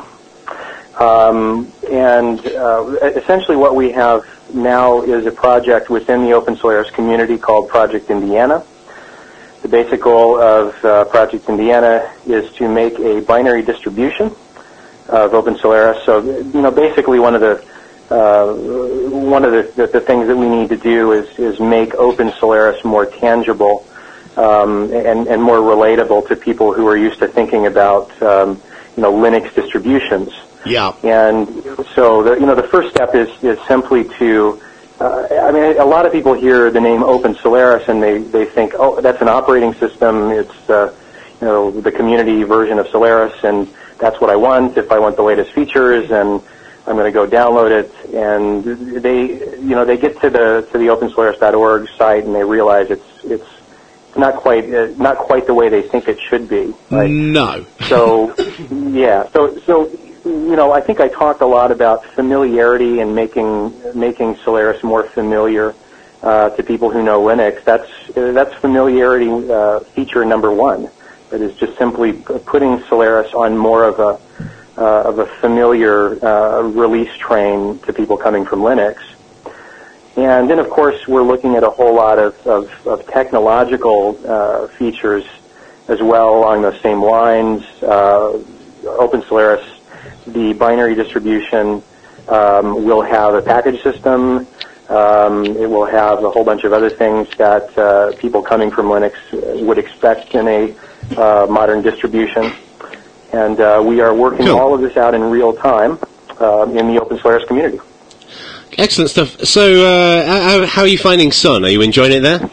Um, and uh, essentially what we have now is a project within the Open Solaris community called Project Indiana. The basic goal of uh, Project Indiana is to make a binary distribution of Open Solaris. So, you know, basically one of the uh, one of the, the, the things that we need to do is, is make Open Solaris more tangible um, and, and more relatable to people who are used to thinking about, um, you know, Linux distributions. Yeah. And so, the, you know, the first step is, is simply to, uh, I mean, a lot of people hear the name Open Solaris and they, they think, oh, that's an operating system. It's, uh, you know, the community version of Solaris, and that's what I want if I want the latest features, and I'm going to go download it. And they, you know, they get to the to the open solaris dot org site and they realize it's it's not quite uh, not quite the way they think it should be. Right? No. So, yeah. So so. You know, I think I talked a lot about familiarity and making making Solaris more familiar uh, to people who know Linux. That's uh, that's familiarity uh, feature number one. That is just simply p- putting Solaris on more of a uh, of a familiar uh, release train to people coming from Linux. And then, of course, we're looking at a whole lot of of, of technological uh, features as well along those same lines. Uh, Open Solaris, the binary distribution, um, will have a package system. Um, it will have a whole bunch of other things that uh, people coming from Linux would expect in a uh, modern distribution. And uh, we are working Cool. all of this out in real time uh, in the Open Solaris community. Excellent stuff. So, uh, how, how are you finding Sun? Are you enjoying it there?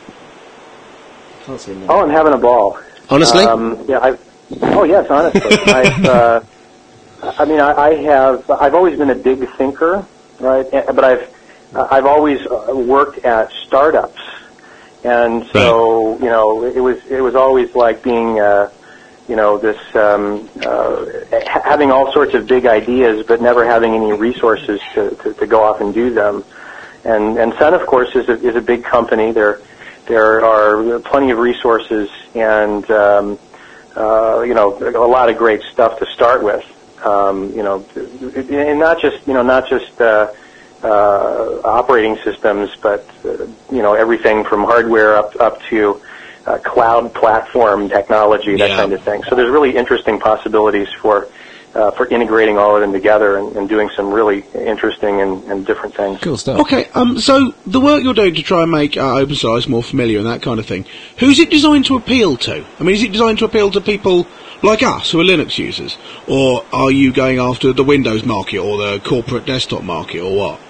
Can't say no. Oh, I'm having a ball. Honestly? Um, yeah, I've, oh, yes, honestly. I've, uh, I mean, I, I have. I've always been a big thinker, right? And- But I've, I've always uh, worked at startups, and so you know, it was it was always like being, uh, you know, this um, uh, ha- having all sorts of big ideas, but never having any resources to, to, to go off and do them. And and Sun, of course, is a, is a big company. There there are plenty of resources, and um, uh, you know, a lot of great stuff to start with. Um, you know, and not just you know not just uh, uh, operating systems, but uh, you know everything from hardware up up to uh, cloud platform technology, that Yeah. kind of thing. So there's really interesting possibilities for uh, for integrating all of them together and, and doing some really interesting and, and different things. Cool stuff. Okay, um, so the work you're doing to try and make uh, open source more familiar and that kind of thing, who's it designed to appeal to? I mean, is it designed to appeal to people like us who are Linux users, or are you going after the Windows market or the corporate desktop market, or what?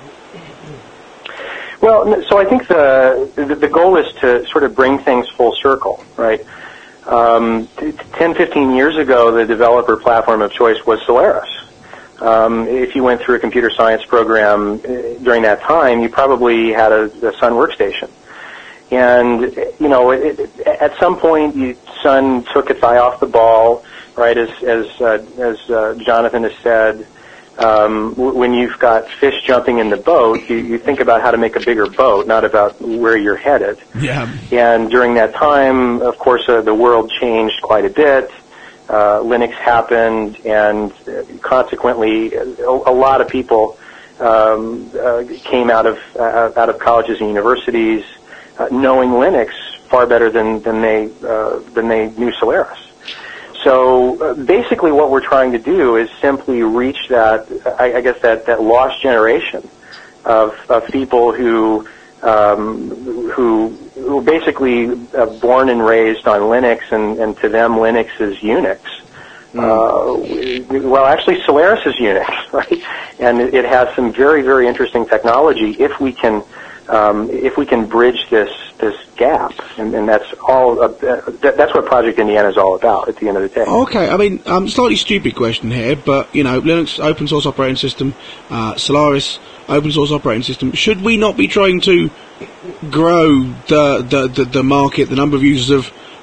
Well, n- so I think the, the the goal is to sort of bring things full circle, right? Um, t- ten, fifteen years ago, the developer platform of choice was Solaris. Um, if you went through a computer science program uh, during that time, you probably had a, a Sun workstation. And, you know, it, it, at some point, you, Sun took its eye off the ball, right, as, as, uh, as uh, Jonathan has said. Um, w- when you've got fish jumping in the boat, you, you think about how to make a bigger boat, not about where you're headed. Yeah. And during that time, of course, uh, the world changed quite a bit. Uh, Linux happened, and uh, consequently, a, a lot of people um, uh, came out of uh, out of colleges and universities uh, knowing Linux far better than than they uh, than they knew Solaris. So uh, basically, what we're trying to do is simply reach that, I, I guess, that, that lost generation of, of people who um, who who were basically uh, born and raised on Linux, and, and to them, Linux is Unix. Mm. Uh, well, actually, Solaris is Unix, right? And it, it has some very, very interesting technology if we can um, if we can bridge this this gap, and, and that's all. Uh, that, that's what Project Indiana is all about. At the end of the day. Okay, I mean, um, slightly stupid question here, but, you know, Linux open source operating system, uh, Solaris open source operating system, should we not be trying to grow the, the, the, the market, the number of users of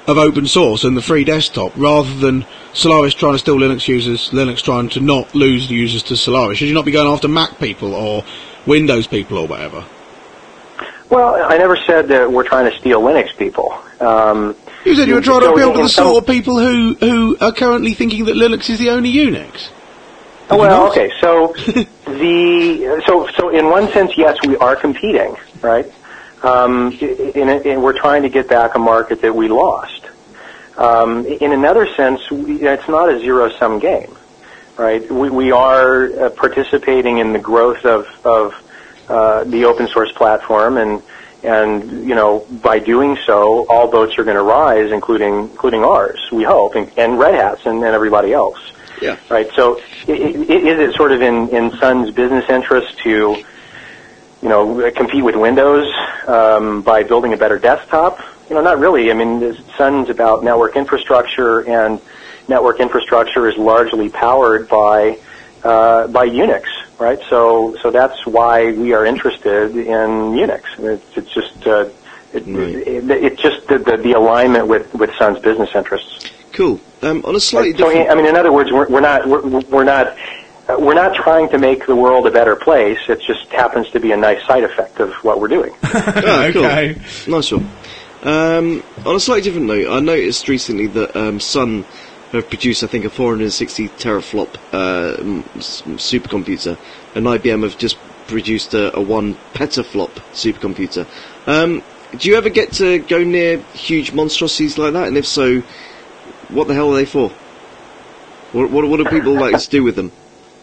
of open source and the free desktop, rather than Solaris trying to steal Linux users, Linux trying to not lose the users to Solaris? Should you not be going after Mac people or Windows people or whatever? Well, I never said that we're trying to steal Linux people. Um, you said you were trying to so appeal in- to in the some- sort of people who, who are currently thinking that Linux is the only Unix. Oh, well, okay. So the so so in one sense, yes, we are competing, right? Um, in, a, in we're trying to get back a market that we lost. Um, in another sense, we, it's not a zero-sum game, right? We we are uh, participating in the growth of of uh, the open source platform, and and you know by doing so, all boats are going to rise, including including ours. We hope, and, and Red Hat's and, and everybody else. Yeah. Right. So, i- i- is it sort of in, in Sun's business interest to, you know, compete with Windows um, by building a better desktop? You know, not really. I mean, this- Sun's about network infrastructure, and network infrastructure is largely powered by uh, by Unix. Right. So, so that's why we are interested in Unix. It's, it's just uh, it, it, it's just the, the, the alignment with, with Sun's business interests. Cool. Um, on a slightly So, different... I mean, in other words, we're, we're not we're, we're not uh, we're not trying to make the world a better place. It just happens to be a nice side effect of what we're doing. Ah, cool. Okay. Nice one. Um, on a slightly different note, I noticed recently that um, Sun have produced, I think, a four hundred sixty teraflop uh, m- s- supercomputer, and I B M have just produced a, a one petaflop supercomputer. Um, do you ever get to go near huge monstrosities like that? And if so, what the hell are they for? What, what, what do people like to do with them?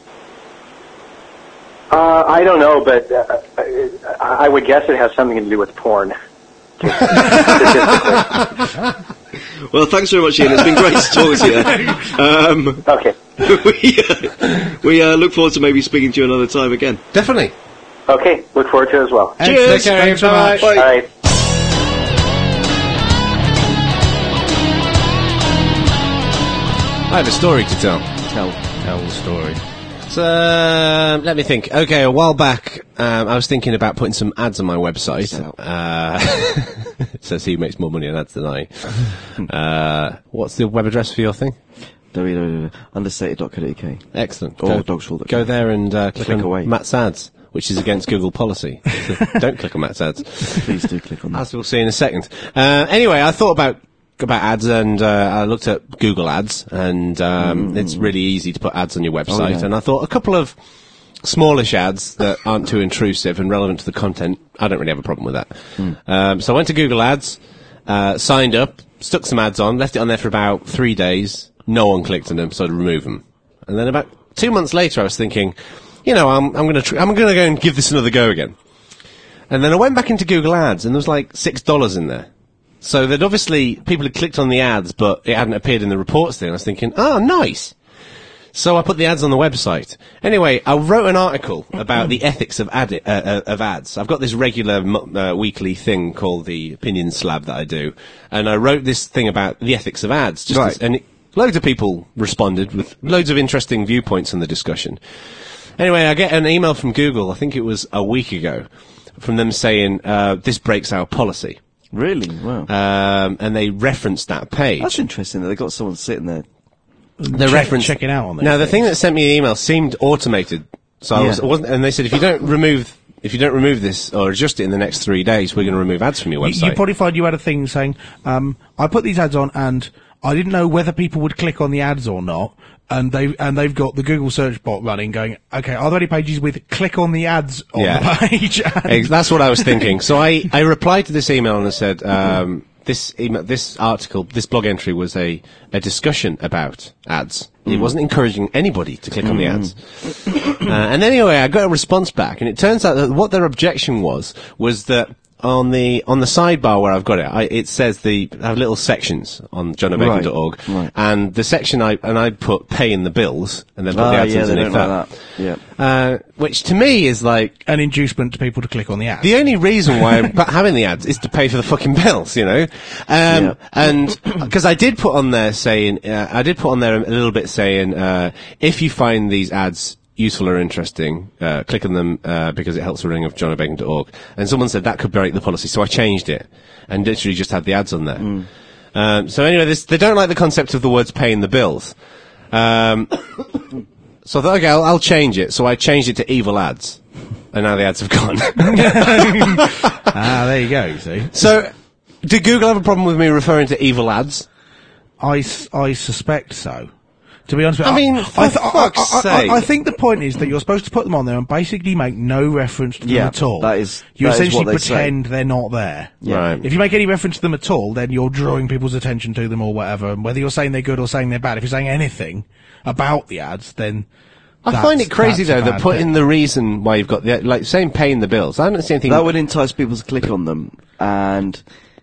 Uh, I don't know, but uh, I I would guess it has something to do with porn. Well, thanks very much, Ian. It's been great to talk to you. Um, Okay. we uh, we uh, look forward to maybe speaking to you another time again. Definitely. Okay. Look forward to it as well. Cheers. Take care. Thanks so Bye. much. Bye. All right. I have a story to tell. Tell. Tell the story. So, um, let me think. Okay, a while back, um, I was thinking about putting some ads on my website. Uh, it says he makes more money on ads than I. Uh, what's the web address for your thing? w w w dot understated dot co dot u k. Excellent. Or Go, dogsful dot com. go there and uh, click, Click on away. Matt's ads, which is against Google policy. So don't click on Matt's ads. Please do click on that. As we'll see in a second. Uh, anyway, I thought about about ads, and uh, I looked at Google Ads, and um, Mm. it's really easy to put ads on your website. Oh, yeah. And I thought a couple of smallish ads that aren't too intrusive and relevant to the content, I don't really have a problem with that. Mm. Um, so I went to Google Ads, uh, signed up, stuck some ads on, left it on there for about three days. No one clicked on them, so I'd remove them. And then about two months later, I was thinking, you know, I'm, I'm going to tr- I'm going to go and give this another go again. And then I went back into Google Ads, and there was like six dollars in there. So that obviously people had clicked on the ads, but it hadn't appeared in the reports thing. I was thinking, oh, nice. So I put the ads on the website. Anyway, I wrote an article about the ethics of ad uh, uh, of ads. I've got this regular mo- uh, weekly thing called the Opinion Slab that I do, and I wrote this thing about the ethics of ads. Just Right. as, and it, loads of people responded with loads of interesting viewpoints on the discussion. Anyway, I get an email from Google, I think it was a week ago, from them saying, uh, this breaks our policy. Really? Wow. Um, and they referenced that page. That's interesting that they got someone sitting there. the Check- reference checking out on these Now, the things. thing that sent me the email seemed automated, so I was, Yeah. it wasn't. And they said if you don't remove if you don't remove this or adjust it in the next three days, we're going to remove ads from your You, website. you probably find you had a thing saying, um, I put these ads on and I didn't know whether people would click on the ads or not. And they and they've got the Google search bot running, going, okay, are there any pages with click on the ads on Yeah. the page? And Ex- That's what I was thinking. So I, I replied to this email and I said, um, this email, this article, this blog entry was a, a discussion about ads. It wasn't encouraging anybody to click on the ads. uh, and anyway, I got a response back, and it turns out that what their objection was was that on the on the sidebar where I've got it, I, it says the I have little sections on john o bacon dot org, Right, right. and the section I and I put paying the bills, and then put Ah, the ads yeah, they underneath don't like that. Yeah. Uh, which to me is like an inducement to people to click on the ads. the only reason why I'm pa- having the ads is to pay for the fucking bills, you know. Um, Yeah. And because I did put on there saying, uh, I did put on there a little bit saying, uh, if you find these ads useful or interesting, uh, click on them uh, because it helps the running of john o bacon dot org. And someone said that could break the policy, so I changed it and literally just had the ads on there. Um, so anyway, this, they don't like the concept of the words paying the bills. Um, so I thought, okay, I'll, I'll change it. So I changed it to evil ads. And now the ads have gone. Ah, there you go, you see. So, did Google have a problem with me referring to evil ads? I, s- I suspect so. To be honest with you, I mean, for I, th- I, fuck's I, I, sake. I think the point is that you're supposed to put them on there and basically make no reference to them Yeah, at all. that is- You that is essentially what they say. pretend they're not there. Right. If you make any reference to them at all, then you're drawing people's attention to them or whatever. And whether you're saying they're good or saying they're bad, if you're saying anything about the ads, then I that's- find it crazy that's a though that bad putting thing. the reason why you've got the, like, saying paying the bills. I don't see anything. That would entice people to click on them, and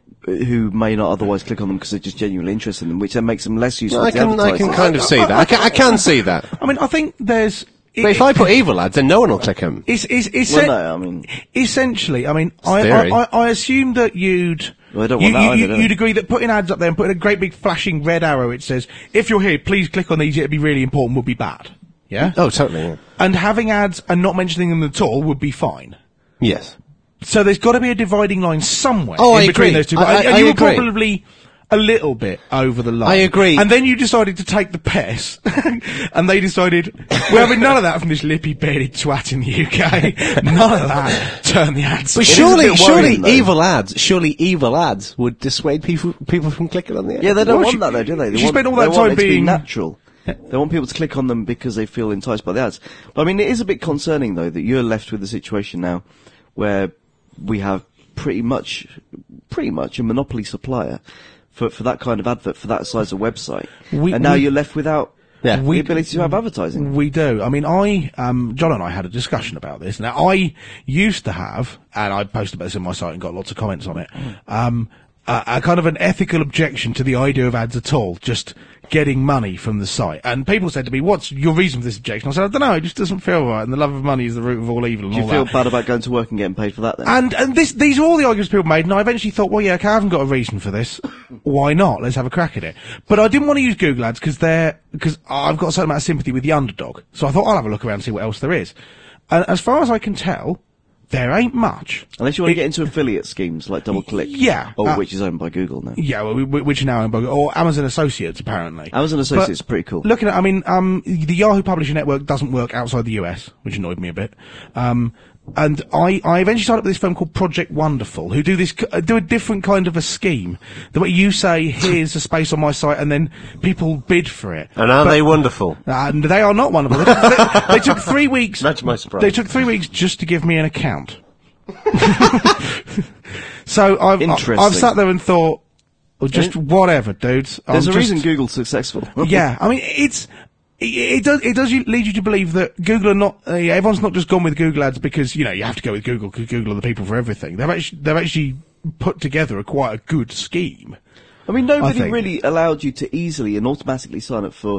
who may not otherwise click on them because they're just genuinely interested in them, which then makes them less useful I to can, I advertising. can kind of see that. I can, I can see that. I mean, I think there's. But if I put evil ads, then no one will click them. It's, it's, it's Well, no, I mean, essentially, I mean, I, theory. I, I, I assume that you'd, Well, they don't you, want that you, either, you, do they? you'd agree that putting ads up there and putting a great big flashing red arrow, it says, if you're here, please click on these, it'd be really important, would be bad. Yeah? Oh, totally. Yeah. And having ads and not mentioning them at all would be fine. Yes. So there's got to be a dividing line somewhere Oh, in I between agree. those two. I- I- and I you were agree. probably a little bit over the line. I agree. And then you decided to take the piss, and they decided, we're having none of that from this lippy bearded twat in the U K. None of that. Turn the ads. But off. surely, bit surely worrying, though. evil ads, surely evil ads would dissuade people people from clicking on the ad. yeah, they don't Well, want she- that though, do they? They she want, spent all they that want time it to be being- natural. They want people to click on them because they feel enticed by the ads. But, I mean, it is a bit concerning though that you're left with a situation now where we have pretty much, pretty much a monopoly supplier for for that kind of advert for that size of website, We- and now we- you're left without Yeah. the We- ability to have advertising. We do. I mean, I, um, John and I had a discussion about this. Now, I used to have, and I posted about this on my site and got lots of comments on it, um, a, a kind of an ethical objection to the idea of ads at all, just getting money from the site. And people said to me, what's your reason for this objection? I said, I don't know, it just doesn't feel right, and the love of money is the root of all evil and Do you all feel that. bad about going to work and getting paid for that then? And and this these are all the arguments people made, and I eventually thought, well, yeah, okay, I haven't got a reason for this. Why not? Let's have a crack at it. But I didn't want to use Google Ads because they're because I've got a certain amount of sympathy with the underdog. So I thought I'll have a look around and see what else there is. And as far as I can tell, there ain't much. Unless you want It- to get into affiliate schemes like DoubleClick, Yeah, or uh, which is owned by Google now. Yeah, well, we- we- which are now in Bug- or Amazon Associates apparently. Amazon Associates But is pretty cool. Looking at, I mean, um, the Yahoo Publisher Network doesn't work outside the U S, which annoyed me a bit. Um, and I, I eventually started up with this firm called Project Wonderful, who do this, c- uh, do a different kind of a scheme. The way you say, here's a space on my site, and then people bid for it. And are But- they wonderful? And they are not wonderful. They, they, they took three weeks. Imagine my surprise. They took three weeks just to give me an account. So I've Interesting. I've sat there and thought, well, just whatever, dudes. There's I'm a just- reason Google's successful. Yeah, I mean it's. It, it does. It does you, lead you to believe that Google are not. Uh, yeah, everyone's not just gone with Google Ads because you know you have to go with Google because Google are the people for everything. They've actually they've actually put together a quite a good scheme. I mean, nobody think. really allowed you to easily and automatically sign up for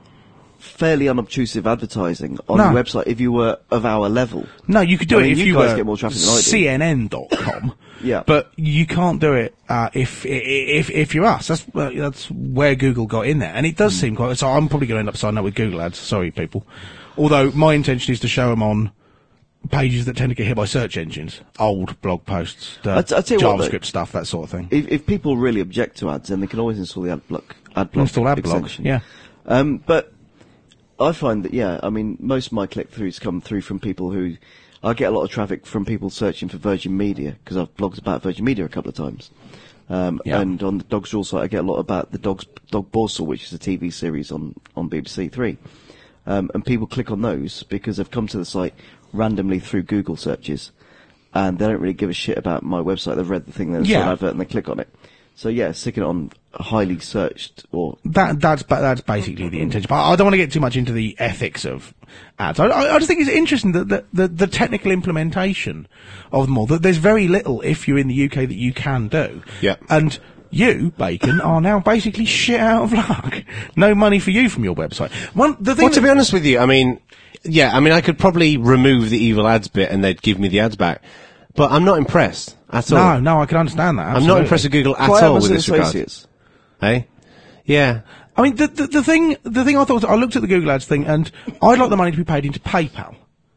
fairly unobtrusive advertising on No. your website if you were of our level. No, you could do I it mean, if you you, guys were get more traffic than I do. C N N dot com. Yeah. But you can't do it uh, if if if you're us. That's uh, that's where Google got in there, and it does seem quite. So I'm probably going to end up signing up with Google Ads. Sorry, people. Although my intention is to show them on pages that tend to get hit by search engines, old blog posts, the I t- I tell you what, JavaScript though. stuff, that sort of thing. If, if people really object to ads, then they can always install the ad block. Ad block Install AdBlock, extension. yeah. Um, but I find that yeah, I mean, most of my click-throughs come through from people who. I get a lot of traffic from people searching for Virgin Media because I've blogged about Virgin Media a couple of times. Um, Yeah. And on the Dogs Rule site, I get a lot about the Dogs Dog Borsal, which is a T V series on on B B C Three. Um, and people click on those because they've come to the site randomly through Google searches, and they don't really give a shit about my website. They've read the thing, then they saw Yeah. an advert, and they click on it. So yeah, sticking it on highly searched or That that's ba- that's basically the intention. But I don't want to get too much into the ethics of ads. I, I, I just think it's interesting that the, the the technical implementation of them all. That there's very little if you're in the U K that you can do. Yeah. And you, Bacon, are now basically shit out of luck. No money for you from your website. One the thing. Well, to that- be honest with you, I mean, yeah, I mean, I could probably remove the evil ads bit and they'd give me the ads back. But I'm not impressed at all. no, no, I can understand that. I'm not absolutely. impressed with Google at Try all with Amazon this regard. Associates. Hey? Yeah. I mean, the, the the thing the thing I thought I looked at the Google Ads thing, and I'd like the money to be paid into PayPal.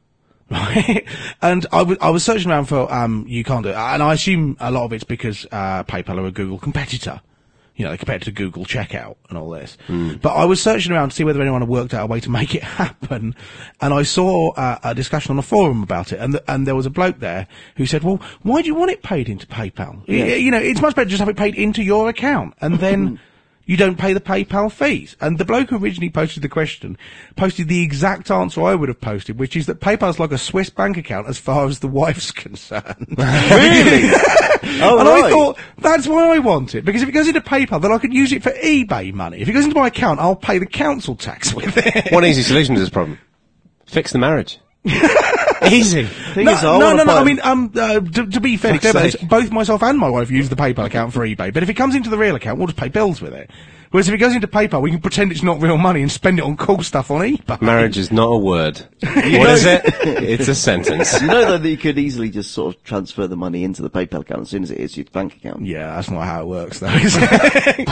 Right, and I was I was searching around for um you can't do it, and I assume a lot of it's because uh, PayPal are a Google competitor, You know, compared to Google Checkout and all this. Mm. But I was searching around to see whether anyone had worked out a way to make it happen, and I saw uh, a discussion on a forum about it, and the, and there was a bloke there who said, well, why do you want it paid into PayPal? Yeah. Y- you know, it's much better to just have it paid into your account, and then you don't pay the PayPal fees. And the bloke who originally posted the question posted the exact answer I would have posted, which is that PayPal's like a Swiss bank account as far as the wife's concerned. Really? Oh, and right. I thought, that's why I want it. Because if it goes into PayPal, then I could use it for eBay money. If it goes into my account, I'll pay the council tax with it. One easy solution to this problem: fix the marriage. Easy. Thing No, is, I no, wanna no, no. buy- I mean, um, uh, to, to be fairly Fuck's clever, sake. both myself and my wife use the PayPal account for eBay. But if it comes into the real account, we'll just pay bills with it. Whereas if it goes into PayPal, we can pretend it's not real money and spend it on cool stuff on eBay. Marriage is not a word. What is it? It's a sentence. You know, though, that you could easily just sort of transfer the money into the PayPal account as soon as it hits your bank account. Yeah, that's not how it works, though, is it?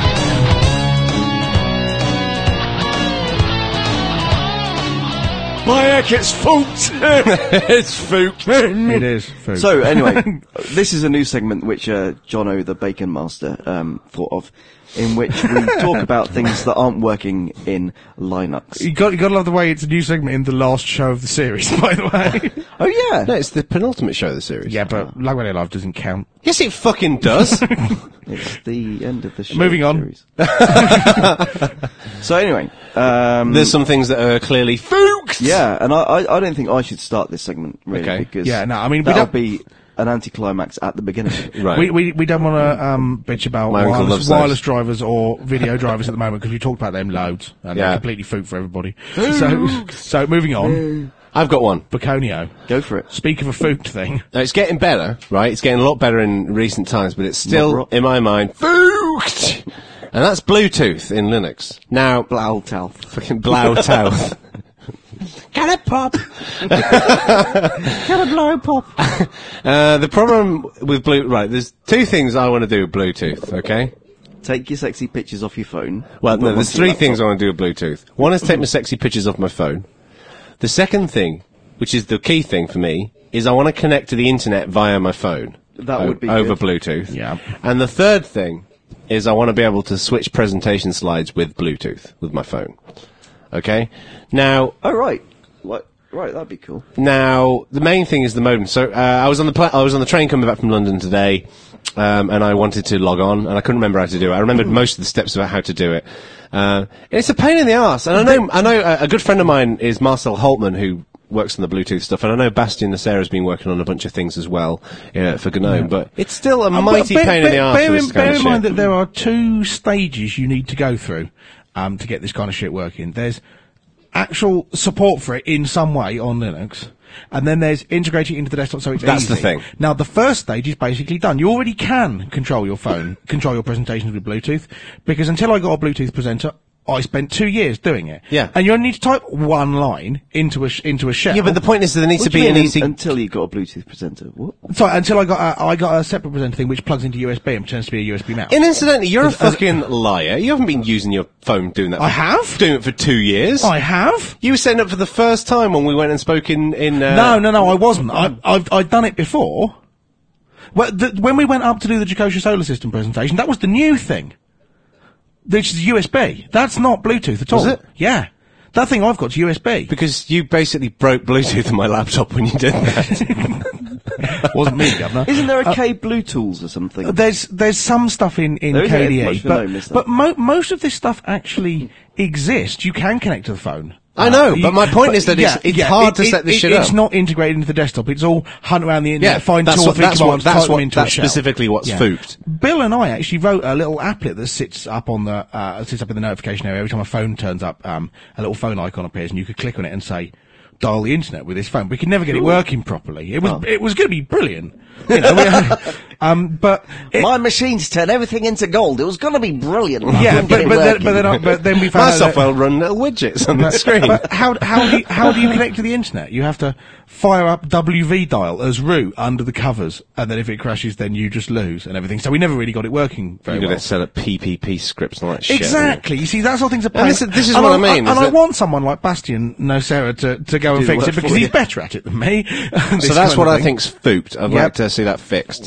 Mike, it's Foot. It's Foot. It is. Food. So, anyway, this is a new segment which uh, Jono, the Bacon Master, um, thought of, in which we talk about things that aren't working in Linux. You got, you got to love the way it's a new segment in the last show of the series, by the way. Oh, yeah. No, it's the penultimate show of the series. Yeah, but Lagwadia Live doesn't count. Yes, it fucking does. It's the end of the show. Moving on. series. So, anyway. Um, There's some things that are clearly Fooked. yeah, and I, I, I don't think I should start this segment, really, Okay. because Yeah, no, I mean, we that'll don't- be an anticlimax at the beginning. Right. We, we we don't want to um, bitch about My uncle wireless, loves those. wireless drivers or video drivers at the moment because we talked about them loads and Yeah. they're completely food for everybody. so so moving on, I've got one. Baconio. Go for it. Speak of a food thing. Now, it's getting better, right? It's getting a lot better in recent times, but it's still, Not in my mind, Fooked! And that's Bluetooth in Linux. Now, Blautalf. fucking Blautalf. Can it pop? Can a blow pop? Uh, the problem with Blue, right, there's two things I want to do with Bluetooth, okay? Take your sexy pictures off your phone. Well, and no, put them there's onto three your things I laptop. want to do with Bluetooth. One is take my sexy pictures off my phone. The second thing, which is the key thing for me, is I want to connect to the internet via my phone. That o- would be over good. Bluetooth. Yeah. And the third thing is I want to be able to switch presentation slides with Bluetooth with my phone. Okay? Now, Oh, right. What? Right, that'd be cool. Now, the main thing is the modem. So uh, I was on the pla- I was on the train coming back from London today, um, and I wanted to log on, and I couldn't remember how to do it. I remembered most of the steps about how to do it. Uh, it's a pain in the arse, and I know I know uh, a good friend of mine is Marcel Holtman, who works on the Bluetooth stuff, and I know Bastian Nasser has been working on a bunch of things as well uh, for GNOME, but it's still a mighty bear, pain in the bear- arse. Bear, for in, this kind bear of in mind shit. that there are two stages you need to go through um, to get this kind of shit working. There's actual support for it in some way on Linux, and then there's integrating it into the desktop so it's That's easy. the thing. Now, the first stage is basically done. You already can control your phone, control your presentations with Bluetooth, because until I got a Bluetooth presenter, I spent two years doing it. Yeah. And you only need to type one line into a sh- into a shell. Yeah, but the point is that there needs What to do be you an mean easy. until you got a Bluetooth presenter. What? Sorry, until I got a, I got a separate presenter thing which plugs into U S B and pretends to be a U S B mouse. And incidentally, you're a fucking liar. You haven't been using your phone doing that. For, I have. doing it for two years. I have. You were setting up for the first time when we went and spoke in in. Uh, No, no, no, I wasn't. I, I've I've done it before. Well, the, when we went up to do the Jacosia Solar System presentation, that was the new thing. Which is U S B. That's not Bluetooth at all. Was it? Yeah. That thing I've got's U S B. because you basically broke Bluetooth on my laptop when you did that. Wasn't me, Governor. Isn't there a K Blue Tools or something? There's there's some stuff in in There isn't K D E, much for but known, is there? but mo- most of this stuff actually exists. You can connect to the phone. I know, you- but my point is that it's- it's hard to set this shit It's up. not integrated into the desktop. It's all hunt around the internet, Yeah, find that's two or what- three that's what- commands, that's type them what- into a that's shell. specifically what's fooped. Bill and I actually wrote a little applet that sits up on the uh, sits up in the notification area every time a phone turns up. Um, a little phone icon appears, and you could click on it and say, "Dial the internet with this phone." We could never get it working properly. It was Oh. it was going to be brilliant. You know, we- um, but it, My machines turn everything into gold. It was going to be brilliant. I yeah, couldn't get but it but then, working. but then I- but then we My found out that- software will run little widgets on the screen. But how how do you, how do you connect to the internet? You have to fire up W V dial as root under the covers, and then if it crashes, then you just lose and everything. So we never really got it working very You're going well. to set up P P P scripts and all that shit. Exactly. You see, that's all things are. And this is- this is and what I mean, And is I that- want someone like Bastian Nocera to to go and Do the fix work it because for he's you. better at it than me. So that's what I think's fooped. I'd Yep. like to see that fixed. It is food.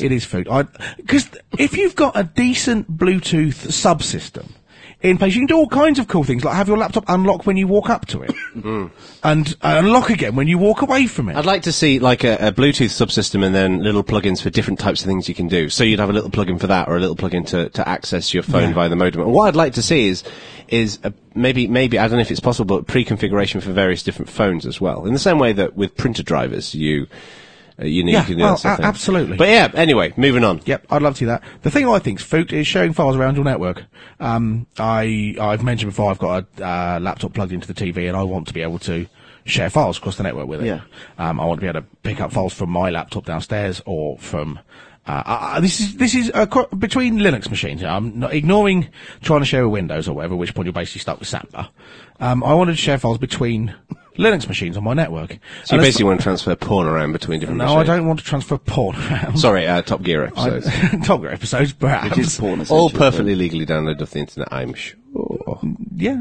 food. Because if you've got a decent Bluetooth subsystem in place, you can do all kinds of cool things, like have your laptop unlock when you walk up to it, mm. and uh, unlock again when you walk away from it. I'd like to see like a, a Bluetooth subsystem and then little plugins for different types of things you can do. So you'd have a little plugin for that, or a little plugin to, to access your phone Yeah. via the modem. And what I'd like to see is is a, maybe maybe I don't know if it's possible, but pre-configuration for various different phones as well. In the same way that with printer drivers, you uh, you need Yeah, to do well, that sort of a- thing. absolutely. But yeah, anyway, moving on. Yep, I'd love to see that. The thing I think's fooked is sharing files around your network. Um, I, I've mentioned before I've got a uh, laptop plugged into the T V and I want to be able to share files across the network with it. Yeah. Um, I want to be able to pick up files from my laptop downstairs or from... Uh, uh, this is this is uh, co- between Linux machines. I'm not ignoring trying to share with Windows or whatever, at which point you're basically stuck with Samba. Um, I wanted to share files between Linux machines on my network. So you And as- basically want to transfer porn around between different No, machines? I don't want to transfer porn around. Sorry, uh, Top Gear I- episodes. Top Gear episodes, perhaps. Which is porn, All essentially. perfectly legally downloaded off the internet, I'm sure. Yeah.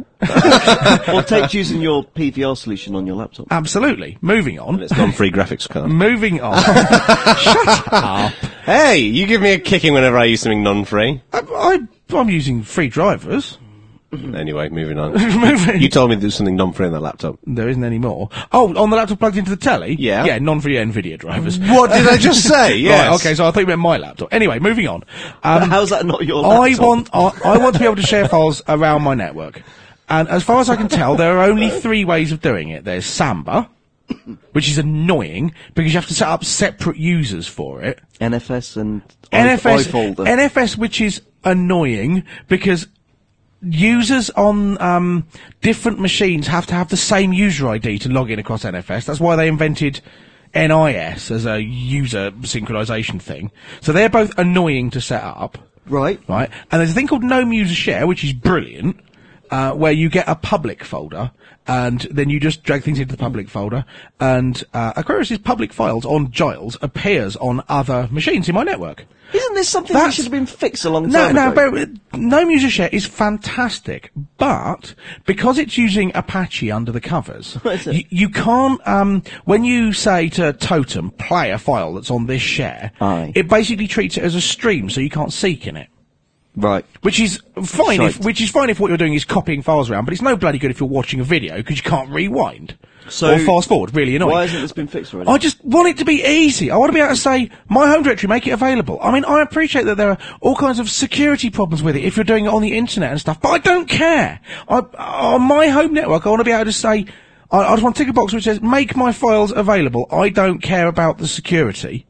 Or taped using your P V R solution on your laptop. Absolutely. Moving on. It's non-free graphics card. Moving on. Shut up. Hey, you give me a kicking whenever I use something non-free. I, I, I'm using free drivers. Anyway, moving on. Moving. You told me there was something non-free on that laptop. There isn't any more. Oh, on the laptop plugged into the telly? Yeah. Yeah, non-free NVIDIA drivers. What did I just say? Yes. Right, okay, so I thought you meant my laptop. Anyway, moving on. But Um, how's that not your I laptop? want, I, I want to be able to share files around my network. And as far as I can tell, there are only three ways of doing it. There's Samba, which is annoying because you have to set up separate users for it. N F S and N F S, iFolder. N F S, which is annoying because users on um, different machines have to have the same user I D to log in across N F S. That's why they invented N I S as a user synchronization thing. So they're both annoying to set up, Right. right? And there's a thing called GNOME User Share, which is brilliant, uh, where you get a public folder, and then you just drag things into the public folder, and uh, Aquarius's public files on Giles appears on other machines in my network. Isn't this something that That's- should have been fixed a long No, time no, ago? but GNOME User Share is fantastic, but because it's using Apache under the covers, What is it? you, you can't, um, when you say to Totem, play a file that's on this share, Aye. it basically treats it as a stream, so you can't seek in it. Right. Which is fine if, Shite. which is fine if what you're doing is copying files around, but it's no bloody good if you're watching a video because you can't rewind. So or fast forward, really annoying. Why hasn't this been fixed already? I just want it to be easy. I want to be able to say, my home directory, make it available. I mean, I appreciate that there are all kinds of security problems with it if you're doing it on the internet and stuff, but I don't care. I, on my home network, I want to be able to say, I, I just want to tick a box which says, make my files available. I don't care about the security.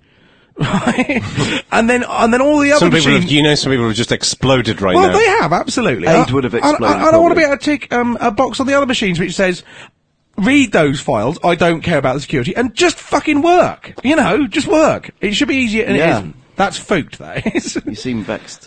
Right? and then, and then all the other Some people machines... have, you know, some people have just exploded right Well, now. they have, absolutely. Aid I- would have I- exploded, I, I don't want to probably. be able to tick um, a box on the other machines which says, read those files, I don't care about the security, and just fucking work. You know, just work. It should be easier, and Yeah. it isn't. That's fooked, that is. You seem vexed.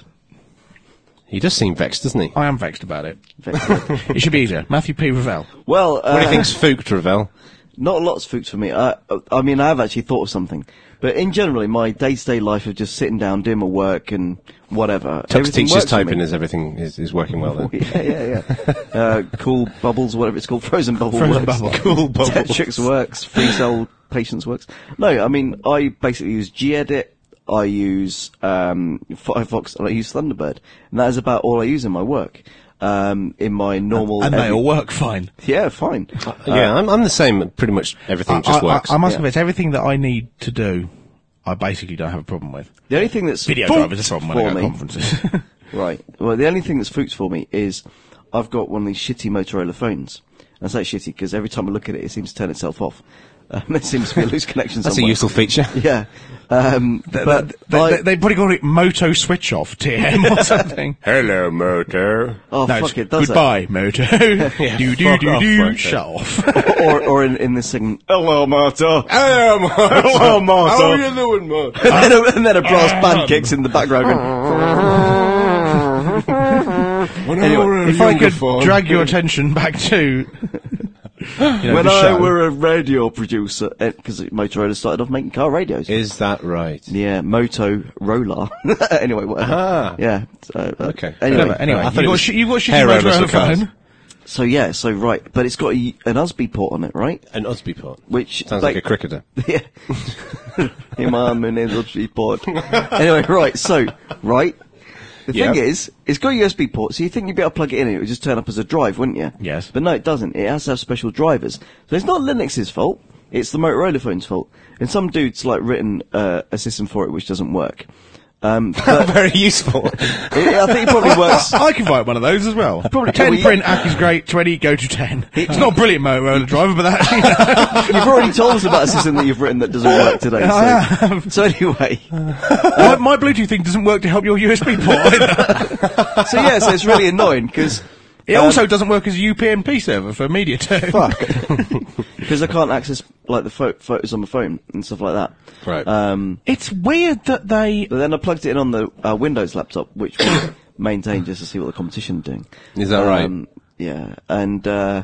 He does seem vexed, doesn't he? I am vexed about it. vexed. It should be easier. Matthew P. Ravel. Well, uh, What do you think's fooked, Ravel? not a lot's fooked for me. I, I mean, I have actually thought of something. But in general, my day-to-day life of just sitting down, doing my work and whatever. Tux everything teaches works for me. typing as everything is, is working well then. Yeah, yeah, yeah. uh, cool bubbles, whatever it's called. Frozen bubble Frozen works. bubble. Cool bubbles. Tetrix works. Free cell patience works. No, I mean, I basically use gedit. I use um, Firefox, and I use Thunderbird, and that is about all I use in my work. Um, in my normal, And they every- all work fine. yeah, fine. yeah, I'm, I'm the same. Pretty much everything just I, works. I, I must yeah. confess, everything that I need to do, I basically don't have a problem with. The only thing that's Video fooked drivers is a problem when I for go to me- conferences. Right. Well, the only thing that's fooked for me is I've got one of these shitty Motorola phones. And I say shitty because every time I look at it, it seems to turn itself off. Um, there seems to be a loose connection That's a somewhere. useful feature. Yeah. Um, They, but they, I- they, they probably call it Moto Switch Off, T M or something. Hello, motor. oh, No, fuck it's it, does goodbye, Moto. Yeah, do do fuck do off, do, Moto. shut off. it? or, or in, in this thing, hello, Marta. Hello, motor. Hello, Martha. How are you doing, motor? and, then a, and then a brass band kicks in the background. going, Anyway, if I could drag your attention back to you know, when the I show. were a radio producer, because Motorola started off making car radios. Is that right? Yeah, Moto Roller. Anyway, whatever. Ah. Yeah. So, uh, Okay. Anyway, Anyway, I you thought it got, was sh- you got shitty hair rollers Motorola for cars. phone. So yeah, so right, but it's got a, an U S B port on it, right? An U S B port. Which Sounds like, like a cricketer. Yeah. Imam and an U S B port. Anyway, right, so, right. The Yep. thing is, it's got a U S B port, so you think you'd be able to plug it in and it would just turn up as a drive, wouldn't you? Yes. But no, it doesn't. It has to have special drivers. So it's not Linux's fault, it's the Motorola phone's fault. And some dude's like written uh, a system for it which doesn't work. Um, but Very useful. it, I think it probably works. I can write one of those as well. Probably- ten well, print, Aki's great, twenty, go to ten. It's not a brilliant Motorola driver, but that, you know. You've already told us about a system that you've written that doesn't work today. So, I have. so anyway, my, my Bluetooth thing doesn't work to help your U S B port either. so yeah, so it's really annoying because It also doesn't work as a U P n P server for media too. fuck because I can't access like the pho- photos on my phone and stuff like that. Right. Um, It's weird that they. but then I plugged it in on the uh, Windows laptop, which was maintained just to see what the competition are doing. Is that right? Um, yeah, and uh,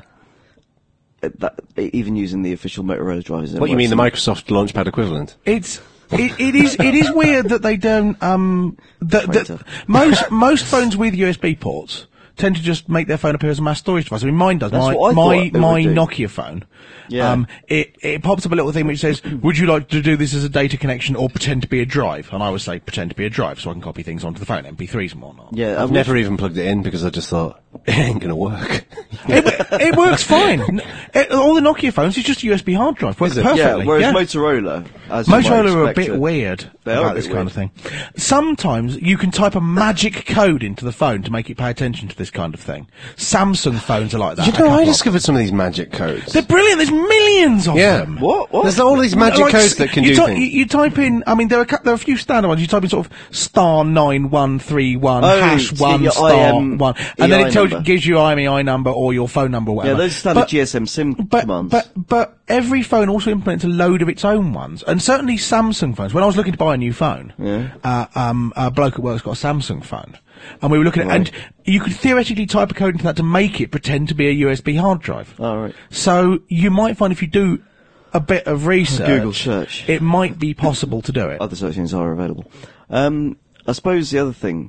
it- that, even using the official Motorola drivers. it What you mean, the works. Microsoft Launchpad equivalent? It's. It, it is. It is weird that they don't. Um. That, that Traitor. most most phones with U S B ports tend to just make their phone appear as a mass storage device. I mean, mine does. That's my what I my thought it would my do. Nokia phone. Yeah. Um, it, it pops up a little thing which says, would you like to do this as a data connection or pretend to be a drive? And I would say pretend to be a drive so I can copy things onto the phone, M P threes and whatnot. Yeah, I I've wish- never even plugged it in because I just thought, it ain't gonna work. it, it works fine. N- it- all the Nokia phones, it's just a U S B hard drive. Works Is it? Yeah, perfectly. whereas yeah. Motorola, as you might Motorola are a expect, bit weird They are a about bit this kind of thing. Sometimes you can type a magic code into the phone to make it pay attention to this kind of thing. Samsung phones are like that. You a know, couple I of- discovered some of these magic codes. They're brilliant. There's millions of Yeah. them. What? What? There's all these magic Like, codes that can you do ty- things. You, you type in. I mean, there are cou- there are a few standard ones. You type in sort of star nine one three one Oh, hash to get one your star I M one, and then E I it tells you, number. gives you I M E I number or your phone number, or Yeah, whatever. those are standard But- G S M SIM But, commands. but but every phone also implements a load of its own ones, and certainly Samsung phones. When I was looking to buy a new phone, Yeah. uh, um, a bloke at work's got a Samsung phone, and we were looking at, and you could theoretically type a code into that to make it pretend to be a U S B hard drive. Oh, right. So you might find if you do a bit of research, Google search. it might be possible to do it. Other search engines are available. Um, I suppose the other thing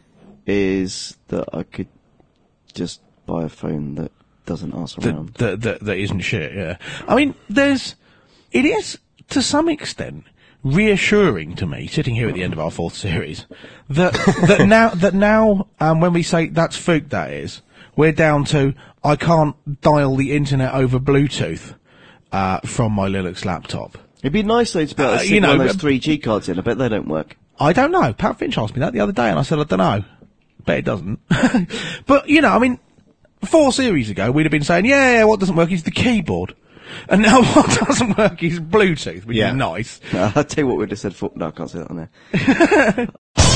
is that I could just buy a phone that doesn't ask around. that, that, that, that isn't shit, yeah. I mean, there's, it is, to some extent, reassuring to me, sitting here at the end of our fourth series, that, that now, that now, um, when we say that's fook, that is, we're down to, I can't dial the internet over Bluetooth, uh, from my Linux laptop. It'd be nice though to be able to Uh, stick you know, one of those but- three G cards in. I bet they don't work. I don't know. Pat Finch asked me that the other day, and I said, I don't know. Bet it doesn't. But, you know, I mean, four series ago, we'd have been saying, yeah, yeah, what doesn't work is the keyboard. And now what doesn't work is Bluetooth, which Yeah. is nice. Uh, I'll tell you what we'd have said for... No, I can't say that on there.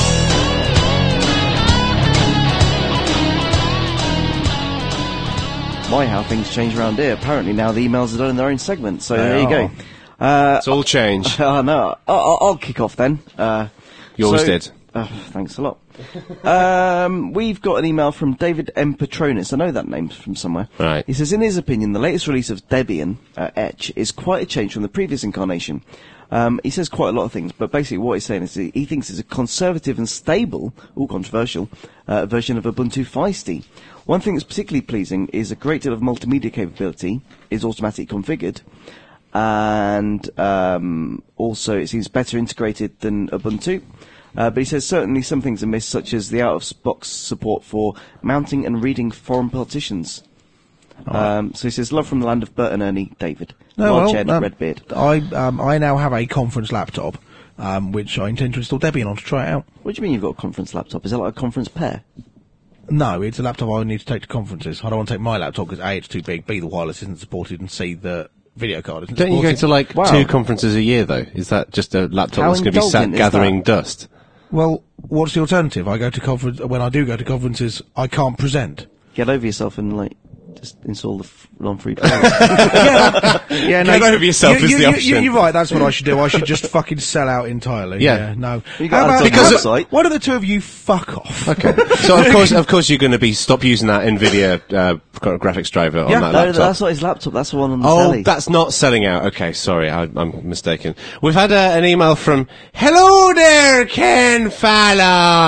My, how things change around here. Apparently now the emails are done in their own segment, so They there you are. go. Uh, It's all change. Oh, no. I'll, I'll kick off then. Uh, You always so- did. Uh, thanks a lot. um, we've got an email from David M. Petronis. I know that name from somewhere. Right. He says, in his opinion, the latest release of Debian, uh, Etch, is quite a change from the previous incarnation. Um, he says quite a lot of things, but basically what he's saying is he, he thinks it's a conservative and stable, all controversial, uh, version of Ubuntu Feisty. One thing that's particularly pleasing is a great deal of multimedia capability is automatically configured, and um, also it seems better integrated than Ubuntu. Uh, but he says certainly some things are missed, such as the out-of-box support for mounting and reading foreign partitions. Um, so he says, love from the land of Bert and Ernie, David. No, Large well, head, um, red beard. I, um, I now have a conference laptop, um, which I intend to install Debian on to try it out. What do you mean you've got a conference laptop? Is that like a conference pair? No, it's a laptop I need to take to conferences. I don't want to take my laptop because A, it's too big, B, the wireless isn't supported, and C, the video card isn't Don't you go supported. to like Wow. two conferences a year though? Is that just a laptop How that's going to be sat indulgent is gathering that? dust? Well, what's the alternative? I go to conference, when I do go to conferences, I can't present. Get over yourself and, like, just install the f- non-free plans. yeah, yeah, Get over yourself you, is you, the you, option. You're right. That's what I should do. I should just fucking sell out entirely. Yeah. no. You got How a about because why- website. why don't the two of you fuck off? Okay. So of course, of course, you're going to be stop using that Nvidia uh, gra- graphics driver on Yeah, that No, laptop. that's not his laptop. That's the one on the Oh, telly. that's not selling out. Okay, sorry, I, I'm mistaken. We've had uh, an email from Hello there, Ken Fallon.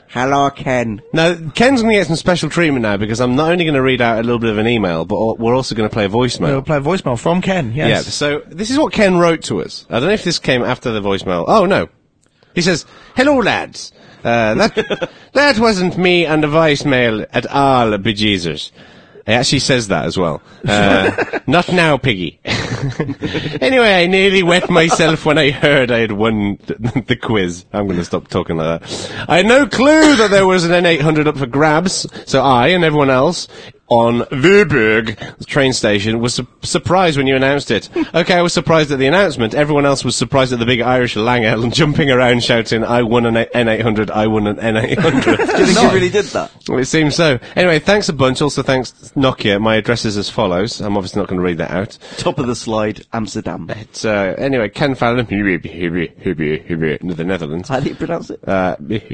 Hello, Ken. Now, Ken's going to get some special treatment now because I'm not only going to read out a little bit of an email, but al- we're also going to play a voicemail. We'll play a voicemail from Ken, yes. Yeah, so this is what Ken wrote to us. I don't know if this came after the voicemail. Oh, no. He says, hello, lads. Uh, that, that wasn't me on the voicemail at all, bejesus. He actually says that as well. Uh, not now, Piggy. Anyway, I nearly wet myself when I heard I had won th- the quiz. I'm going to stop talking like that. I had no clue that there was an N eight hundred up for grabs, so I and everyone else on Viborg train station was su- surprised when you announced it. Okay, I was surprised at the announcement. Everyone else was surprised at the big Irish Langer and jumping around shouting, I won an N eight hundred, I won an N eight hundred. Do you think you really did that? Well, it seems so. Anyway, thanks a bunch. Also, thanks Nokia. My address is as follows. I'm obviously not going to read that out. Top of the slide, Amsterdam. It's, uh, anyway, Ken Fallon, the Netherlands. How do you pronounce it? Uh,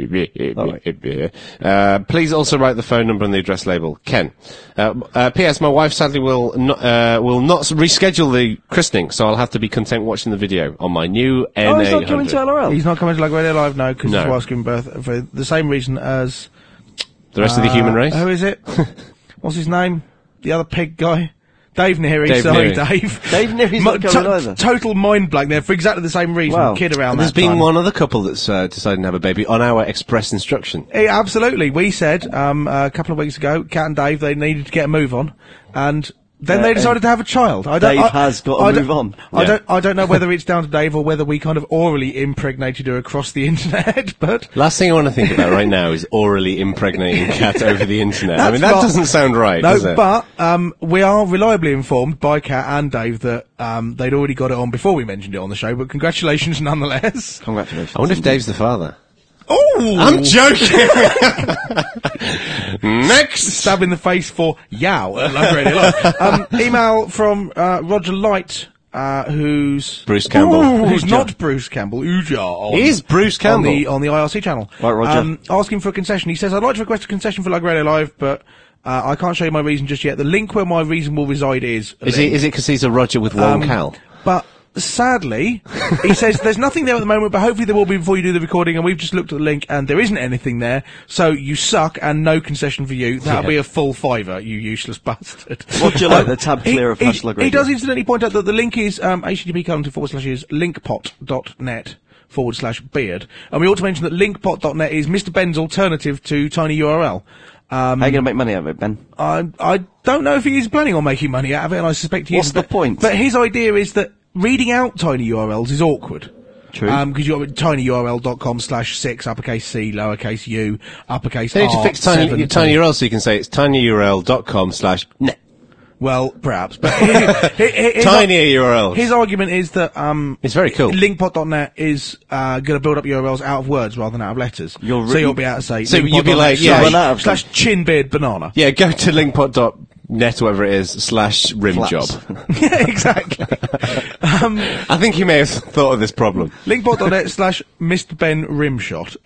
uh, please also write the phone number on the address label. Ken. Uh, uh, P S. My wife sadly will not, uh, will not reschedule the christening, so I'll have to be content watching the video on my new N eight hundred. Oh, he's not coming to L R L? He's not coming to Like Radio Live, no, because No. his wife's giving birth for the same reason as... The rest of the human uh, race? Who is it? What's his name? The other pig guy? Dave Neary, Dave sorry, Neary. Dave. Dave Neary's Mo- not coming to- either. Total mind blank there for exactly the same reason. Wow. Kid around There's that been time. one other couple that's uh, decided to have a baby on our express instruction. Yeah, absolutely. We said um, a couple of weeks ago, Cat and Dave, they needed to get a move on, and then Uh, they decided to have a child. I don't, Dave I, has got to I don't- move on. I Yeah. don't. I don't know whether it's down to Dave or whether we kind of orally impregnated her across the internet. But Last thing I want to think about right now is orally impregnating Cat over the internet. I mean, that That's not- doesn't sound right, no, does it? but um, we are reliably informed by Cat and Dave that um, they'd already got it on before we mentioned it on the show. But congratulations, nonetheless. Congratulations. I wonder if Dave's the father. Oh, I'm joking! Next! stab in the face for yow at Love Radio Live. Um, email from uh, Roger Light, uh, who's Bruce Campbell. Ooh, who's Ooja. not Bruce Campbell. Ooja. On, He is Bruce Campbell. on the on the I R C channel. Right, Roger. Um, asking for a concession. He says, "I'd like to request a concession for Love Radio Live, but uh, I can't show you my reason just yet. The link where my reason will reside is a Is link. it, is it because he's a Roger with one Um, Cal? But sadly, he says there's nothing there at the moment, but hopefully there will be before you do the recording. And we've just looked at the link, and there isn't anything there. So you suck, and no concession for you. That'll Yeah. be a full fiver, you useless bastard. What do you like, the tab He, clear of he, Hashtag he Radio? does incidentally point out that the link is um, http colon forward slashes linkpot.net forward slash beard. And we ought to mention that linkpot dot net is Mister Ben's alternative to TinyURL. Um, How are you going to make money out of it, Ben? I, I don't know if he is planning on making money out of it, and I suspect he What's is. the but, point? But his idea is that reading out tiny U R Ls is awkward. True. Um, because you've got tinyurl.com slash six, uppercase C, lowercase u, uppercase They need to R, fix tiny, seven, tiny U R L so you can say it's tinyurl.com slash net. Well, perhaps. But his, his, his, Tiny U R Ls. his argument is that um, It's very cool. linkpot dot net is uh, going to build up U R Ls out of words rather than out of letters. You're so re- you'll be able to say So linkpot you'll be dot net like, yeah, slash, run out of slash chin beard banana. Yeah, go to linkpot dot net, whatever it is, slash rim Flaps. job. Yeah, exactly. um, I think you may have thought of this problem. linkpot dot net slash Mister Ben Rimshot.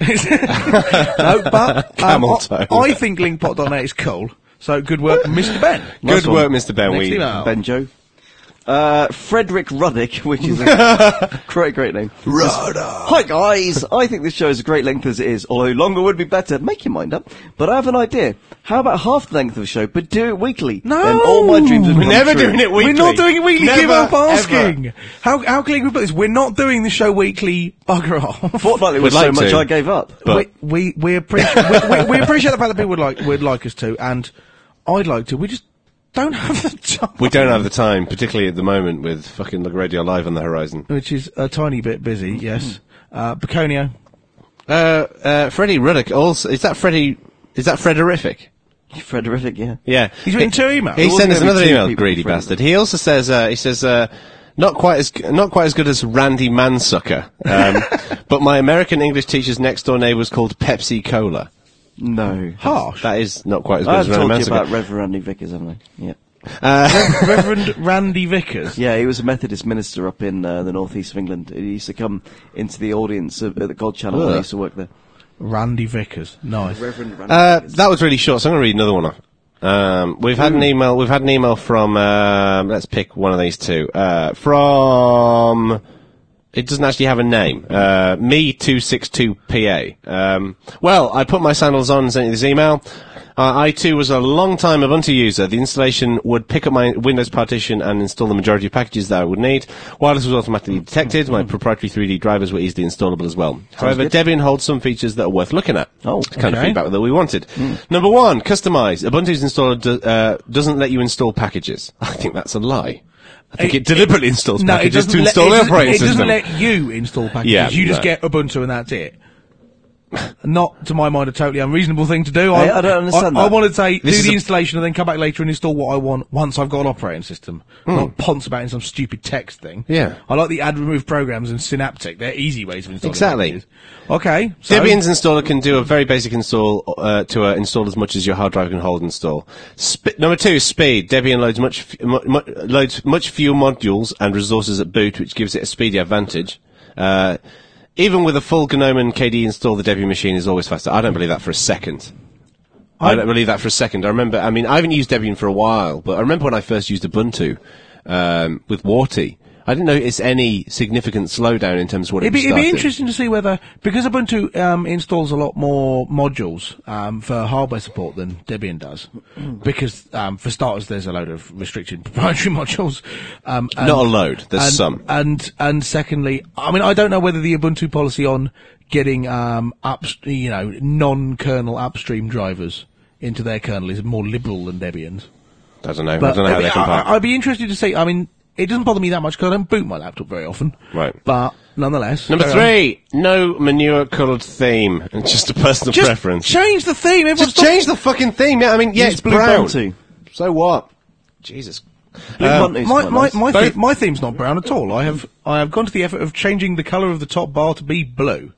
No, but um, Camel I, toe. I think linkpot dot net is cool. So good work, Mister Ben. Nice Good one. work, Mister Ben. Next We, email. Benjo. Uh, Frederick Ruddick, which is a great, great name. Rudder. Hi guys! I think this show is a great length as it is, although longer would be better. Make your mind up. But I have an idea. How about half the length of the show, but do it weekly? No! Then all my dreams would We're come never true. doing it weekly. We're not doing it weekly. Never, Give up ever. asking. How how can we put this? We're not doing the show weekly. Bugger off. Fortnightly was Would so like much to, I gave up. but- we, we we appreciate we, we, we appreciate the fact that people would like would like us to, and I'd like to. We just don't have the time. we don't have the time, particularly at the moment with fucking Look Radio Live on the horizon. Which is a tiny bit busy. Yes. Uh, Baconio. Uh, uh, Freddie Ruddock also, is that Freddie, is that Frederific? Frederick, yeah. Yeah. He's written two emails. He There wasn't sent us gonna be another two email, people greedy for Freddie. bastard. He also says, uh, he says, uh, not quite as, not quite as good as Randy Mansucker, um, but my American English teacher's next door neighbour was called Pepsi Cola. No. Harsh. That is not quite as good I've as Randy told you Mansucker. about Reverend Randy Vickers, haven't I? Yeah. Reverend Randy Vickers. Yeah, he was a Methodist minister up in uh, the northeast of England. He used to come into the audience of, at the God Channel when I Ugh. used to work there. Randy Vickers. Nice. Reverend Randy Uh, Vickers. that was really short, so I'm going to read another one off. Um, we've had an email. We've had an email from. Um, let's pick one of these two. Uh, from It doesn't actually have a name. Uh, me two sixty-two P A. Um, well, I put my sandals on and sent you this email. Uh, I too was a long time Ubuntu user. The installation would pick up my Windows partition and install the majority of packages that I would need. Wireless was automatically detected. My proprietary three D drivers were easily installable as well. However, good. Debian holds some features that are worth looking at. Oh, It's kind of okay. feedback that we wanted. Number one, customize. Ubuntu's installer do, uh, doesn't let you install packages. I think that's a lie. I think it, It- deliberately installs No, it packages doesn't to let- install it the doesn't- operating It system. doesn't let you install packages. Yeah, you just no. get Ubuntu and that's it. Not, to my mind, a totally unreasonable thing to do. Hey, I don't understand I, that. I want to say, This do is the a- installation and then come back later and install what I want once I've got an operating system. Not ponce about in some stupid text thing. Yeah. I like the add remove programs and Synaptic. They're easy ways of installing Exactly. packages. Okay. So, Debian's installer can do a very basic install uh, to uh, install as much as your hard drive can hold install. Sp- number two, speed. Debian loads much f- mu- mu- loads much fewer modules and resources at boot, which gives it a speedy advantage. Uh, even with a full GNOME and K D install, the Debian machine is always faster. I don't believe that for a second. I, I- don't believe that for a second. I remember, I mean, I haven't used Debian for a while, but I remember when I first used Ubuntu um, with Warty. I didn't notice any significant slowdown in terms of what It'd it be, was it'd be starting. interesting to see whether, because Ubuntu um, installs a lot more modules um, for hardware support than Debian does, because um, for starters, there's a load of restricted proprietary modules. Um, and, Not a load, there's and, some. And and secondly, I mean, I don't know whether the Ubuntu policy on getting um, up, you know, non-kernel upstream drivers into their kernel is more liberal than Debian's. I don't know. I But don't know how I- they compare. I, I'd be interested to see. I mean, it doesn't bother me that much because I don't boot my laptop very often. Right. But nonetheless. Number carry on. three, no manure-coloured theme. It's just a personal Just preference. change the theme. Everyone Just change the fucking theme. Yeah, I mean, yeah, Use it's Blue brown. Bunty. So what? Jesus. Blue Um, Bunty's My quite my nice. my, Both- theme, my theme's not brown at all. I have I have gone to the effort of changing the colour of the top bar to be blue.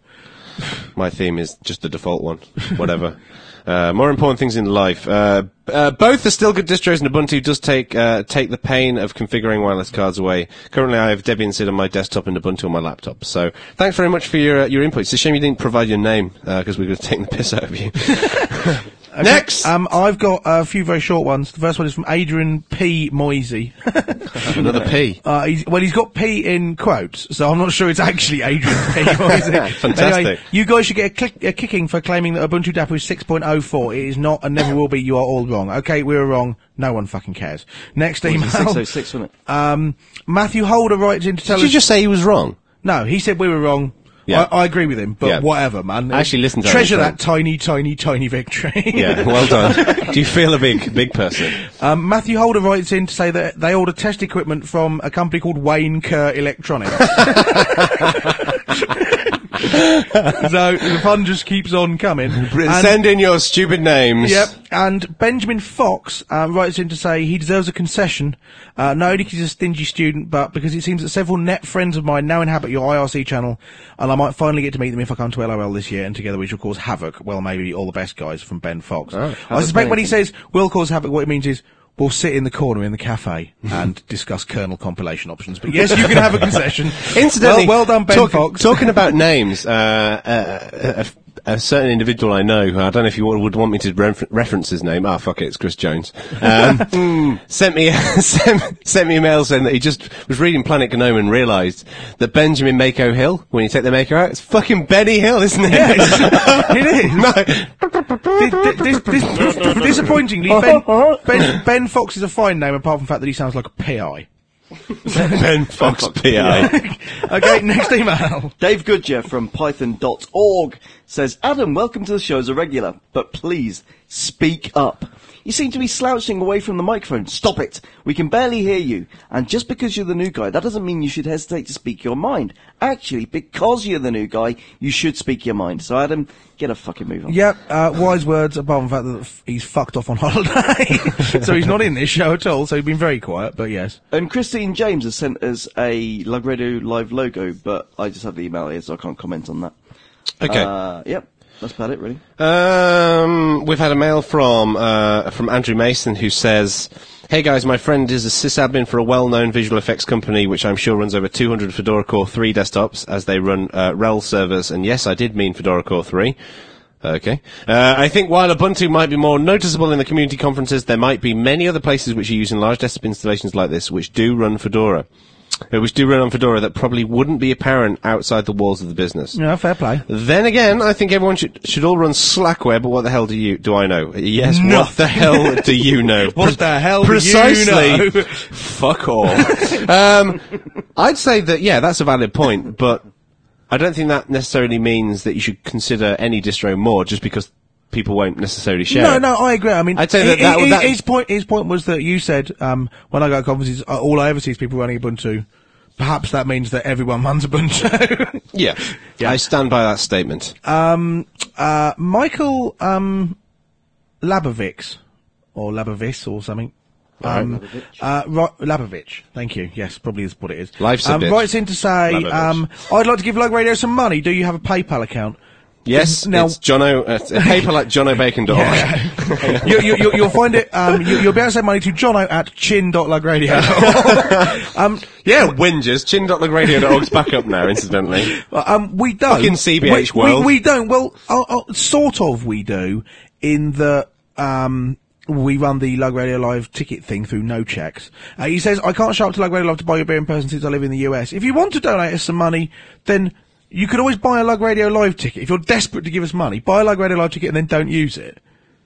My theme is just the default one. Whatever. Uh, more important things in life. Uh, uh, both are still good distros, and Ubuntu does take uh, take the pain of configuring wireless cards away. Currently, I have Debian sit on my desktop and Ubuntu on my laptop. So, thanks very much for your uh, your input. It's a shame you didn't provide your name because we could have taken the piss out of you. Next, Um, I've got a few very short ones. The first one is from Adrian P. Moisey. another P. Uh, he's, well, he's got P in quotes, so I'm not sure it's actually Adrian P. Moisey. Fantastic. Anyway, you guys should get a, click, a kicking for claiming that Ubuntu Dapper is six point oh four. It is not and never will be. You are all wrong. Okay, we were wrong. No one fucking cares. Next email. six oh six, wasn't it? Um, Matthew Holder writes in to tell Did you us. just say he was wrong? No, he said we were wrong. Yeah. I, I agree with him, but Yeah. whatever, man. I actually listened to that Treasure on the that tiny, tiny, tiny victory. Yeah, well done. Do you feel a big, big person? Um, Matthew Holder writes in to say that they ordered test equipment from a company called Wayne Kerr Electronics. So the fun just keeps on coming. And- Send in your stupid names. Yep, and Benjamin Fox uh, writes in to say he deserves a concession, uh, not only because he's a stingy student, but because it seems that several net friends of mine now inhabit your I R C channel, and I might finally get to meet them if I come to L O L this year, and together we shall cause havoc. Well, maybe all the best guys from Ben Fox. Oh, I suspect when he says we'll cause havoc, what it means is we'll sit in the corner in the cafe and discuss kernel compilation options. But yes, you can have a concession. Incidentally, well, well done, Ben talk- Fox. Talking about names, uh, uh, a, a certain individual I know, who I don't know if you would want me to refer- reference his name. Ah, fuck it, it's Chris Jones. Um, sent me sent, sent me a mail saying that he just was reading Planet Gnome and realised that Benjamin Mako Hill, when you take the Mako out, it's fucking Benny Hill, isn't it? It is. No. Dis- dis- dis- dis- disappointingly, Ben, ben, Ben Fox is a fine name, apart from the fact that he sounds like a P I. Ben Fox P I. Okay, next email. Dave Goodyear from python dot org says, Adam, welcome to the show as a regular, but please, speak up. You seem to be slouching away from the microphone. Stop it. We can barely hear you. And just because you're the new guy, that doesn't mean you should hesitate to speak your mind. Actually, because you're the new guy, you should speak your mind. So, Adam, get a fucking move on. Yep, uh, wise words, apart from the fact that f- he's fucked off on holiday. So he's not in this show at all, so he's been very quiet, but yes. And Christine James has sent us a Lug Radio Live logo, but I just have the email here, so I can't comment on that. Okay. Uh, yep. That's about it, really. Um, we've had a mail from uh, from Andrew Mason who says, "Hey guys, my friend is a sysadmin for a well-known visual effects company, which I'm sure runs over two hundred Fedora Core three desktops, as they run uh, R E L servers. And yes, I did mean Fedora Core three. Okay. Uh, I think while Ubuntu might be more noticeable in the community conferences, there might be many other places which are using large desktop installations like this, which do run Fedora. uh, which do run on Fedora that probably wouldn't be apparent outside the walls of the business. Yeah, fair play. Then again, I think everyone should should all run Slackware, but what the hell do you do I know? Yes, what Nothing. the hell do you know? What the hell do you Precisely. know? Fuck all. um, I'd say that, yeah, that's a valid point, but I don't think that necessarily means that you should consider any distro more just because people won't necessarily share No, it. no, I agree. I mean, I'd say that he- that- he- that- his point. His point was that you said um, when I go to conferences, uh, all I ever see is people running Ubuntu. Perhaps that means that everyone runs Ubuntu. Yeah. I stand by that statement. um, uh, Michael um, Labovics or Labovis or something. Um, uh, Ro- Labovich, thank you. Yes, probably is what it is. Life's a um, bitch. Writes in to say, Labovich. um, I'd like to give Lug Radio some money. Do you have a PayPal account? Yes, Now- it's Jono, uh, PayPal at johnobacon dot org. you, you, you, you'll find it. Um, you, you'll be able to send money to Jono at chin dot lug radio. um, Yeah, whingers. chin dot lug radio dot org's back up now, incidentally. um, we don't. Fucking C B H we, world. We, we don't. Well, uh, uh, sort of. We do in the. Um, we run the Lug Radio Live ticket thing through No Checks. Uh, he says, I can't show up to Lug Radio Live to buy your beer in person since I live in the U S. If you want to donate us some money, then you could always buy a Lug Radio Live ticket. If you're desperate to give us money, buy a Lug Radio Live ticket and then don't use it.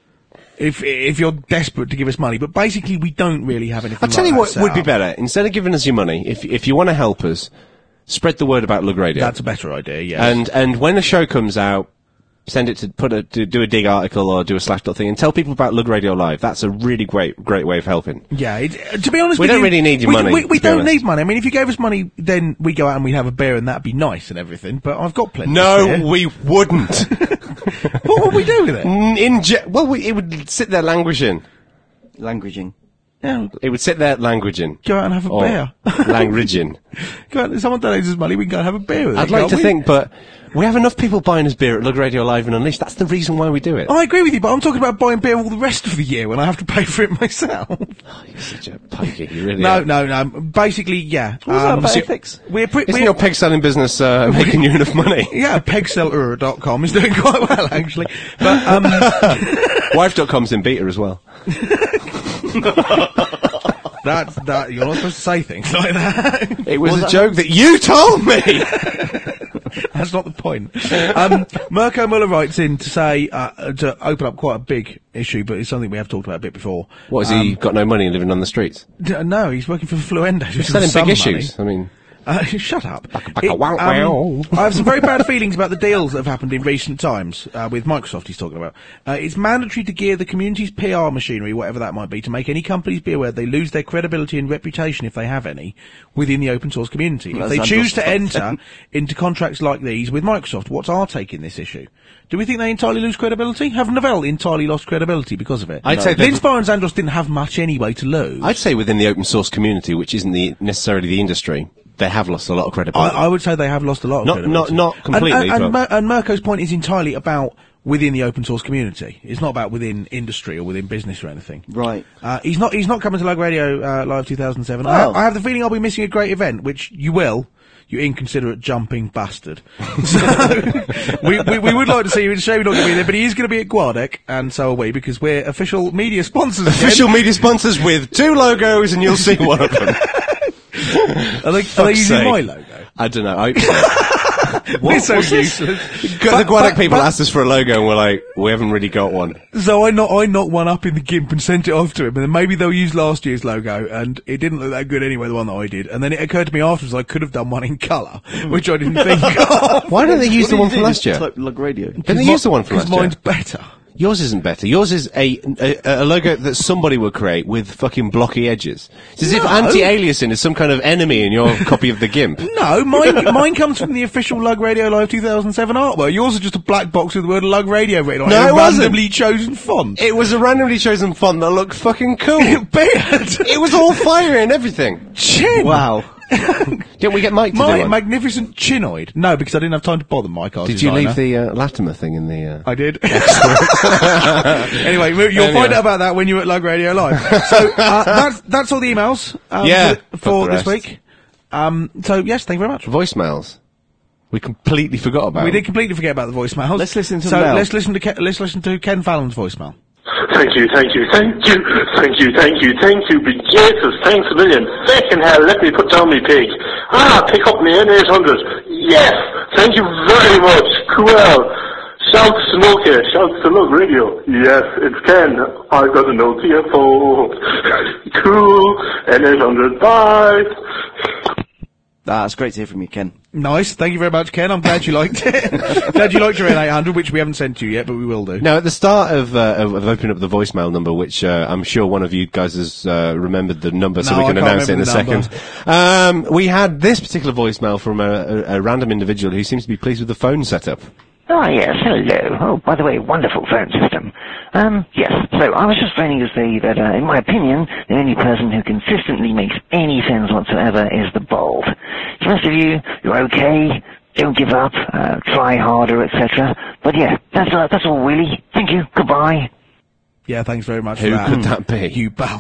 If if you're desperate to give us money. But basically, we don't really have anything I'll tell like you that what set would be up. better. Instead of giving us your money, if if you want to help us, spread the word about Lug Radio. That's a better idea, yes. And and when a show comes out, send it to put a to do a dig article or do a slash dot thing and tell people about Lug Radio Live. That's a really great great way of helping. Yeah, it, uh, to be honest We with don't you, really need your we, money, We, we to be don't honest. need money. I mean, if you gave us money, then we go out and we'd have a beer and that'd be nice and everything. But I've got plenty. of No, beer. we wouldn't. What would we do with it? Mm, In ge- well, we, it would sit there languishing. Languaging. Yeah, It would sit there languaging. go out and have a Or beer. languaging. Go out, if someone donates us money, we can go and have a beer with it. I'd like can't to we? think, but we have enough people buying us beer at Lug Radio Live and Unleashed. That's the reason why we do it. I agree with you, but I'm talking about buying beer all the rest of the year when I have to pay for it myself. You're such a pikey, you really no, are. no, no. Basically, yeah. What was that Um, about so- ethics? We're pretty. Isn't we're, your peg selling business uh, making you enough money? yeah, pegseller dot com is doing quite well actually. But um, Wife dot com's in beta as well. that's that. You're not supposed to say things like that. It was Was a that- joke that you told me! That's not the point. Um, Mirko Muller writes in to say, uh, to open up quite a big issue, but it's something we have talked about a bit before. What, has he got no money and living on the streets? D- no, he's working for Fluendo. He's Selling big issues. I mean, Uh, shut up. baka It, wow wow. I have some very bad feelings about the deals that have happened in recent times uh, with Microsoft he's talking about. Uh, it's mandatory to gear the community's P R machinery, whatever that might be, to make any companies be aware they lose their credibility and reputation, if they have any, within the open source community. If That's they choose to understandable. enter into contracts like these with Microsoft, what's our take in this issue? Do we think they entirely lose credibility? Have Novell entirely lost credibility because of it? I'd say they've- Linspire and Xandros didn't have much anyway to lose. I'd say within the open source community, which isn't the necessarily the industry, they have lost a lot of credibility. I, I would say they have lost a lot of Not- credibility. not- not completely, And, and, and, but- Mer- and Mirko's point is entirely about within the open source community. It's not about within industry or within business or anything. Right. Uh, he's not. He's not coming to Lug Radio uh, Live two thousand seven. I, Oh. ha- I have the feeling I'll be missing a great event, which you will. You inconsiderate jumping bastard. So, we, we we would like to see you. It's a shame you're not going to be there, but he is going to be at Guardec, and so are we, because we're official media sponsors. Again. Official media sponsors with two logos, and you'll see one of them. Are they, are they Fuck's using sake. my logo? I don't know. I hope so. We're so what's this? useless. the But- Guadalajara but- people but- asked us for a logo, and we're like, we haven't really got one. So I knock, I knocked one up in the GIMP and sent it off to him, and then maybe they'll use last year's logo, and it didn't look that good anyway, the one that I did. And then it occurred to me afterwards I could have done one in colour, which I didn't think of. Why don't they use What the did one you from do? last Just year? type Lug Radio. Didn't they use the one from last Because year? mine's better. Yours isn't better. Yours is a, a a logo that somebody would create with fucking blocky edges. It's as if No. anti-aliasing is some kind of enemy in your copy of the GIMP. No, mine mine comes from the official Lug Radio Live two thousand seven artwork. Yours is just a black box with the word Lug Radio written on No, it, it a wasn't. randomly chosen font. It was a randomly chosen font that looked fucking cool. Beard! It was all fire and everything. Chin! Wow. Didn't we get Mike to do My one? magnificent chinoid. No, because I didn't have time to bother Mike. Our Did you designer. leave the uh, Latimer thing in the... Uh... I did. Anyway, we- you'll Anyway. find out about that when you're at Lug Radio Live. So uh, that's that's all the emails um, Yeah, for, fuck for the this rest. week. Um, so yes, thank you very much. Voicemails. We completely forgot about We them. did completely forget about the voicemails. Let's listen to so them now. let's listen to Ken, let's listen to Ken Fallon's voicemail. Thank you, thank you, thank you, thank you, thank you, thank you, but Jesus, thanks a million. Second hell, let me put down my pig. Ah, pick up my N eight hundred. Yes, thank you very much. Cool. Shout to Nokia, shout to Lug Radio. Yes, it's Ken. I've got a Nokia phone. Cool. N eight hundred, bye. Ah, it's great to hear from you, Ken. Nice. Thank you very much, Ken. I'm glad you liked it. Glad you liked your N eight hundred, which we haven't sent to you yet, but we will do. Now, at the start of, uh, of, of opening up the voicemail number, which uh, I'm sure one of you guys has uh, remembered the number, so No, we can I can't announce it in a remember the second. Um, we had this particular voicemail from a, a, a random individual who seems to be pleased with the phone setup. Oh, yes, hello. Oh, by the way, wonderful phone system. Um, yes, so I was just phoning to say that, uh, in my opinion, the only person who consistently makes any sense whatsoever is the bald. The rest of you, you're okay, don't give up, uh, try harder, et cetera. But yeah, that's, uh, that's all really. Thank you, goodbye. Yeah, thanks very much Who for that. could that be? You bald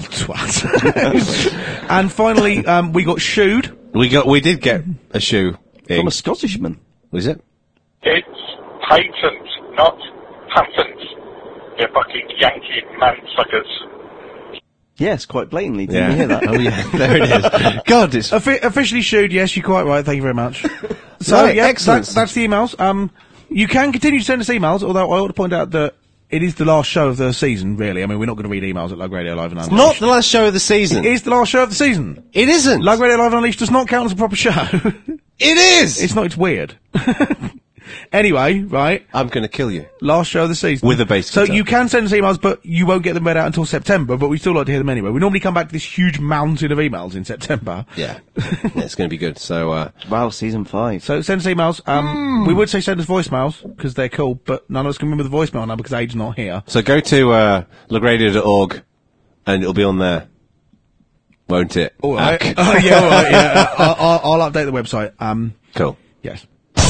twat. And finally, um, we got shooed. We got, we did get a shoe. From in. a Scottishman. Was it? It's patent, not patent. You fucking Yankee man-suckers. Yes, quite blatantly. Did Yeah. you hear that? Oh yeah, there it is. God, it's Offi- officially shooed, yes, you're quite right, thank you very much. So, Right, yeah, excellent. That's, that's the emails. Um, you can continue to send us emails, although I ought to point out that it is the last show of the season, really. I mean, we're not going to read emails at Lug Radio Live and Unleashed. not the last show of the season. It is the last show of the season. It isn't. Lug Radio Live and Unleashed does not count as a proper show. It is. It's not, it's weird. Anyway, right, I'm going to kill you. last show of the season. With a bass So guitar. you can send us emails, but you won't get them read out until September, but we still like to hear them anyway. We normally come back to this huge mountain of emails in September. Yeah. Yeah, it's going to be good. So, uh, Wow, season five. So send us emails. Um, we would say send us voicemails, because they're cool, but none of us can remember the voicemail now because Aid's not here. so go to, uh, lugradio dot org and it'll be on there. Won't it? All right. Ack. Oh, yeah, all right, yeah. I'll, I'll, I'll update the website. Um, Cool. yes.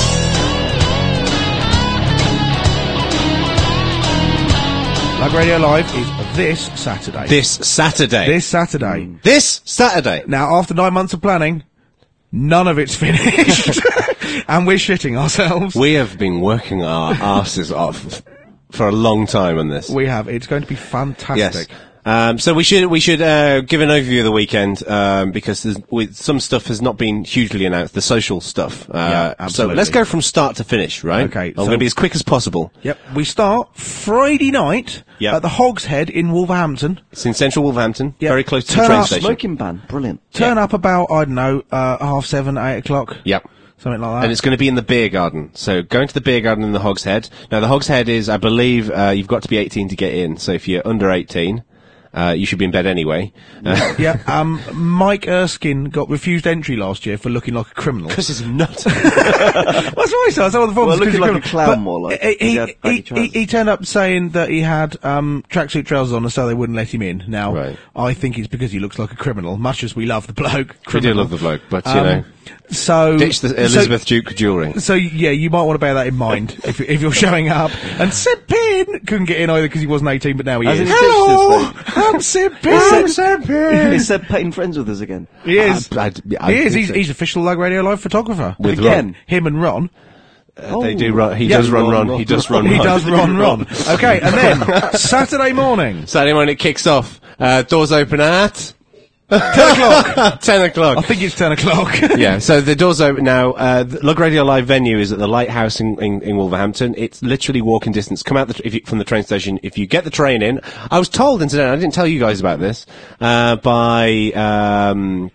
Lug Radio Live is this Saturday. This Saturday. This Saturday. This Saturday. Now, after nine months of planning, none of it's finished. And we're shitting ourselves. We have been working our asses off for a long time on this. We have. It's going to be fantastic. Yes. Um, so we should we should uh, give an overview of the weekend um, because there's, we, some stuff has not been hugely announced. The social stuff. Uh, Yeah, so absolutely. let's go from start to finish, right? Okay, I'm so- going to be as quick as possible. Yep. We start Friday night Yep. at the Hogs Head in Wolverhampton. It's in central Wolverhampton, Yep. very close to Turn the train up, station. Smoking ban. Brilliant. Turn up about, I don't know, uh, half seven, eight o'clock. Yep. Something like that. And it's going to be in the beer garden. So go into the beer garden in the Hogs Head. Now the Hogs Head is, I believe, uh, you've got to be eighteen to get in. So if you're under eighteen, uh, you should be in bed anyway. Uh, Yeah, um, Mike Erskine got refused entry last year for looking like a criminal. Because it's not. That's what I said. I said, well, the Well, problem is looking 'cause like he's a clown but more like, He, he he, had he, baggy he, trousers. he turned up saying that he had um, tracksuit trousers on, so they wouldn't let him in. Now, Right. I think it's because he looks like a criminal, much as we love the bloke. We do criminal. love the bloke, but you Um, know, So ditch the so- Elizabeth Duke jewellery. So yeah, you might want to bear that in mind if if you're showing up. And Seb Pin couldn't get in either because he wasn't eighteen, but now he Hasn't is. he ditched Hello, us, though? I'm Seb Pin. Seb Pin. Is Seb Payton friends with us again? He is. I- I- I he is. think He's, so. he's official Lug Radio Live photographer. With Again, Ron. him and Ron. Uh, they do run. He Yeah, does run, Ron, run. Ron, He does Ron. run, He run. does Ron, Ron. Okay, and then Saturday morning, Saturday morning it kicks off. Uh, doors open at ten o'clock. ten o'clock. I think it's ten o'clock. Yeah, so the doors open now. Uh, the Lug Radio Live venue is at the Lighthouse in, in, in Wolverhampton. It's literally walking distance. Come out the, tr- if you, from the train station. If you get the train in, I was told, incidentally, I didn't tell you guys about this, uh, by, um,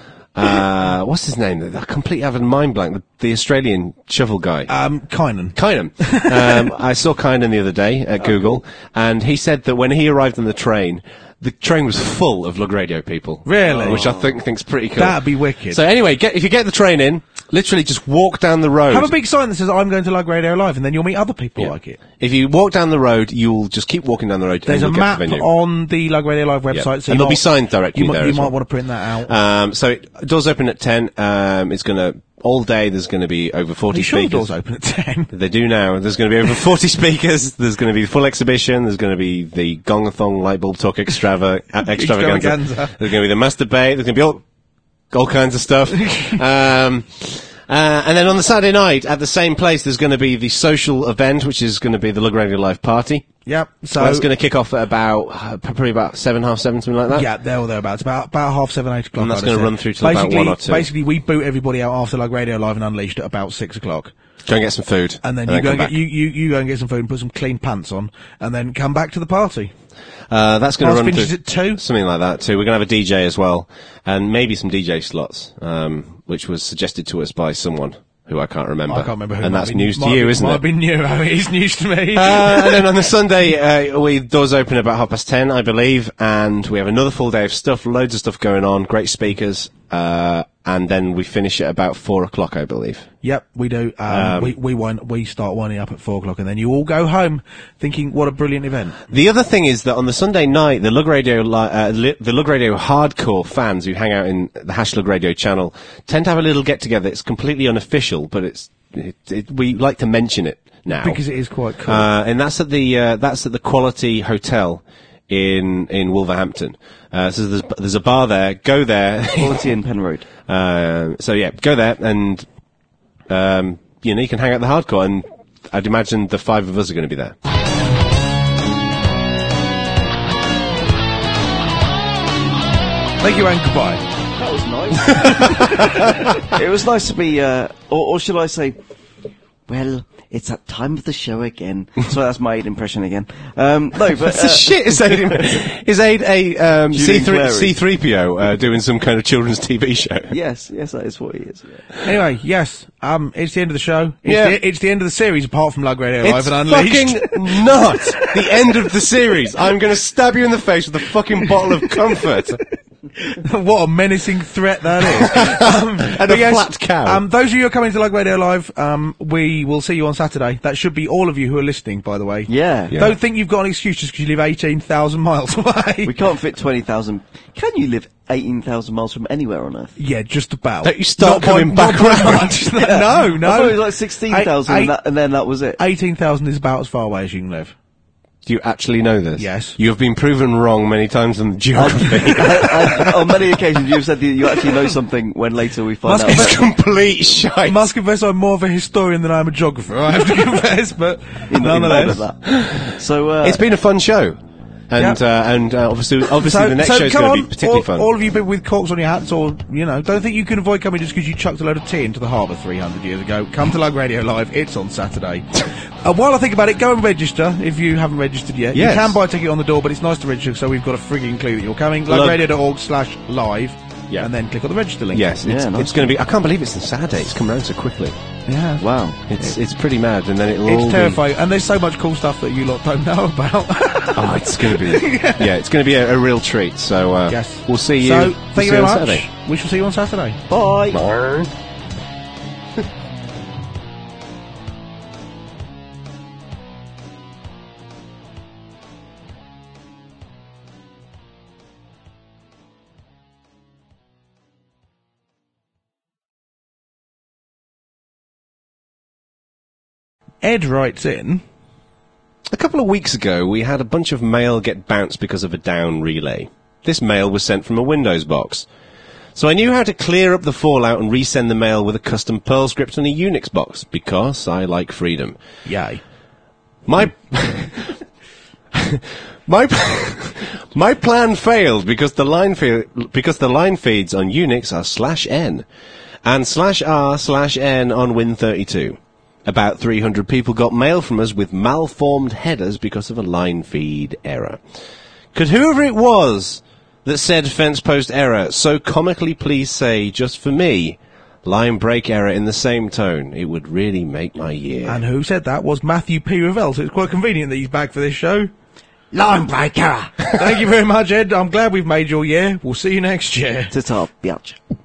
uh, what's his name? I completely have a mind blank. The, the Australian shovel guy. Um, Kynan. Kynan. um, I saw Kynan the other day at Google, and he said that when he arrived on the train, the train was full of Lug Radio people. Really? Which I think think's pretty cool. That'd be wicked. So anyway, get, if you get the train in, literally just walk down the road. Have a big sign that says "I'm going to Lug Radio Live," and then you'll meet other people like it. If you walk down the road, you'll just keep walking down the road. There's a and you'll map get to the venue. on the Lug Radio Live website, Yeah. so And you there'll be might- signs directly you might, there You as might well. want to print that out. Um, so it, doors open at ten. Um, it's going to all day. There's going to be over Are forty you sure the speakers. doors open at ten? They do now. There's going to be over forty speakers. There's going to be the full exhibition. There's going to be the Gongathon light bulb talk extrava- uh, extravaganza. Extravaganza. There's going to be the masturbate. There's going to be all, all kinds of stuff. um, uh, and then on the Saturday night, at the same place, there's going to be the social event, which is going to be the Lug Radio Live party. Yep. So So that's going to kick off at about uh, probably about seven, half seven, something like that. yeah, there or thereabouts. About about half seven, eight o'clock. And that's I'd gonna say. run through till about Basically- one or two. Basically, we boot everybody out after like Radio Live and Unleashed at about six o'clock. Go and get some food, And then you go come and get, back. you, you, you go and get some food and put some clean pants on, and then come back to the party. Uh, that's going to Ours run finishes through at two. something like that too. We're going to have a D J as well, and maybe some D J slots, um, which was suggested to us by someone who I can't remember. I can't remember who. And might that's be- news to might you, be, isn't might it? be new. I mean, it's news to me. Uh, and then on the Sunday, uh, we doors open about half past ten, I believe, and we have another full day of stuff, loads of stuff going on, great speakers, uh, and then we finish at about four o'clock, I believe. Yep, we do. Um, Um, we we wind, we start winding up at four o'clock, and then you all go home thinking, "What a brilliant event!" The other thing is that on the Sunday night, the Lug Radio, li- uh, li- the Lug Radio hardcore fans who hang out in the Hash Lug Radio channel tend to have a little get together. It's completely unofficial, but it's it, it, we like to mention it now Because it is quite cool. Uh, and that's at the uh, that's at the Quality Hotel in in Wolverhampton. Uh, so there's there's a bar there. Go there. Quality in Penrod. Uh, so yeah, go there and um, you know you can hang out the hardcore, and I'd imagine the five of us are going to be there. Thank you and goodbye. That was nice. It was nice to be, uh, or, or should I say, well, it's that time of the show again. So that's my Aid impression again. Um, no, but That's uh, a shit. Is Aid, is Aid a um, C Julian three Clary. C three P O uh, doing some kind of children's T V show? Yes, yes, that is what he is. Yeah. Anyway, yes, um, it's the end of the show. It's, Yeah. the, it's the end of the series, apart from Lug Radio It's Live and Unleashed. fucking not the end of the series. I'm going to stab you in the face with a fucking bottle of comfort. What a menacing threat that is. um, And but a flat cow. Um, those of you who are coming to Lug Radio Live, um, we will see you on Saturday. That should be all of you who are listening, by the way. Yeah. Yeah. Don't think you've got an excuse just because you live eighteen thousand miles away. We can't fit twenty thousand. Can you live eighteen thousand miles from anywhere on Earth? Yeah, just about. Don't you start Not coming by, back not by round. much. No, no. I thought it was like sixteen thousand, Eight- and, that- and then that was it. eighteen thousand is about as far away as you can live. Do you actually know this? Yes. You have been proven wrong many times on the geography. and on many occasions, you've said that you actually know something when later we find Must out. be- that- It's complete shite. I must confess I'm more of a historian than I am a geographer, I have to confess, but in- nonetheless. in that. So, uh, It's been a fun show. And, Yeah. uh, and uh, obviously, obviously the next so show is come going to on, be particularly all, fun. all of you people with corks on your hats, or, you know, don't think you can avoid coming just because you chucked a load of tea into the harbour three hundred years ago. Come to Lug Radio Live, it's on Saturday. uh, while I think about it, go and register if you haven't registered yet. Yes. You can buy a ticket on the door, but it's nice to register so we've got a frigging clue that you're coming. Lug- lugradio.org slash live, Yeah. and then click on the register link. Yes, it's, Yeah, nice. it's going to be. I can't believe it's on Saturday. It's come around so quickly. Yeah. wow. It's it's pretty mad, and then it'll all It's be- terrifying, and there's so much cool stuff that you lot don't know about. Oh, it's going to be. Yeah, it's going to be a, a real treat. So uh, Yes. we'll see you. So, we'll thank see you very on much. Saturday. We shall see you on Saturday. Bye. Ed writes in. A couple of weeks ago, we had a bunch of mail get bounced because of a down relay. This mail was sent from a Windows box. So I knew how to clear up the fallout and resend the mail with a custom Perl script and a Unix box, because I like freedom. Yay. My... My my plan failed because the line fe- because the line feeds on Unix are slash n and slash r slash n on Win thirty-two. About three hundred people got mail from us with malformed headers because of a line feed error. Could whoever it was that said fence post error so comically please say, just for me, line break error in the same tone? It would really make my year. And who said that was Matthew P. Revell, so it's quite convenient that he's back for this show. Line break error. Thank you very much, Ed. I'm glad we've made your year. We'll see you next year. Ta-ta, biatch.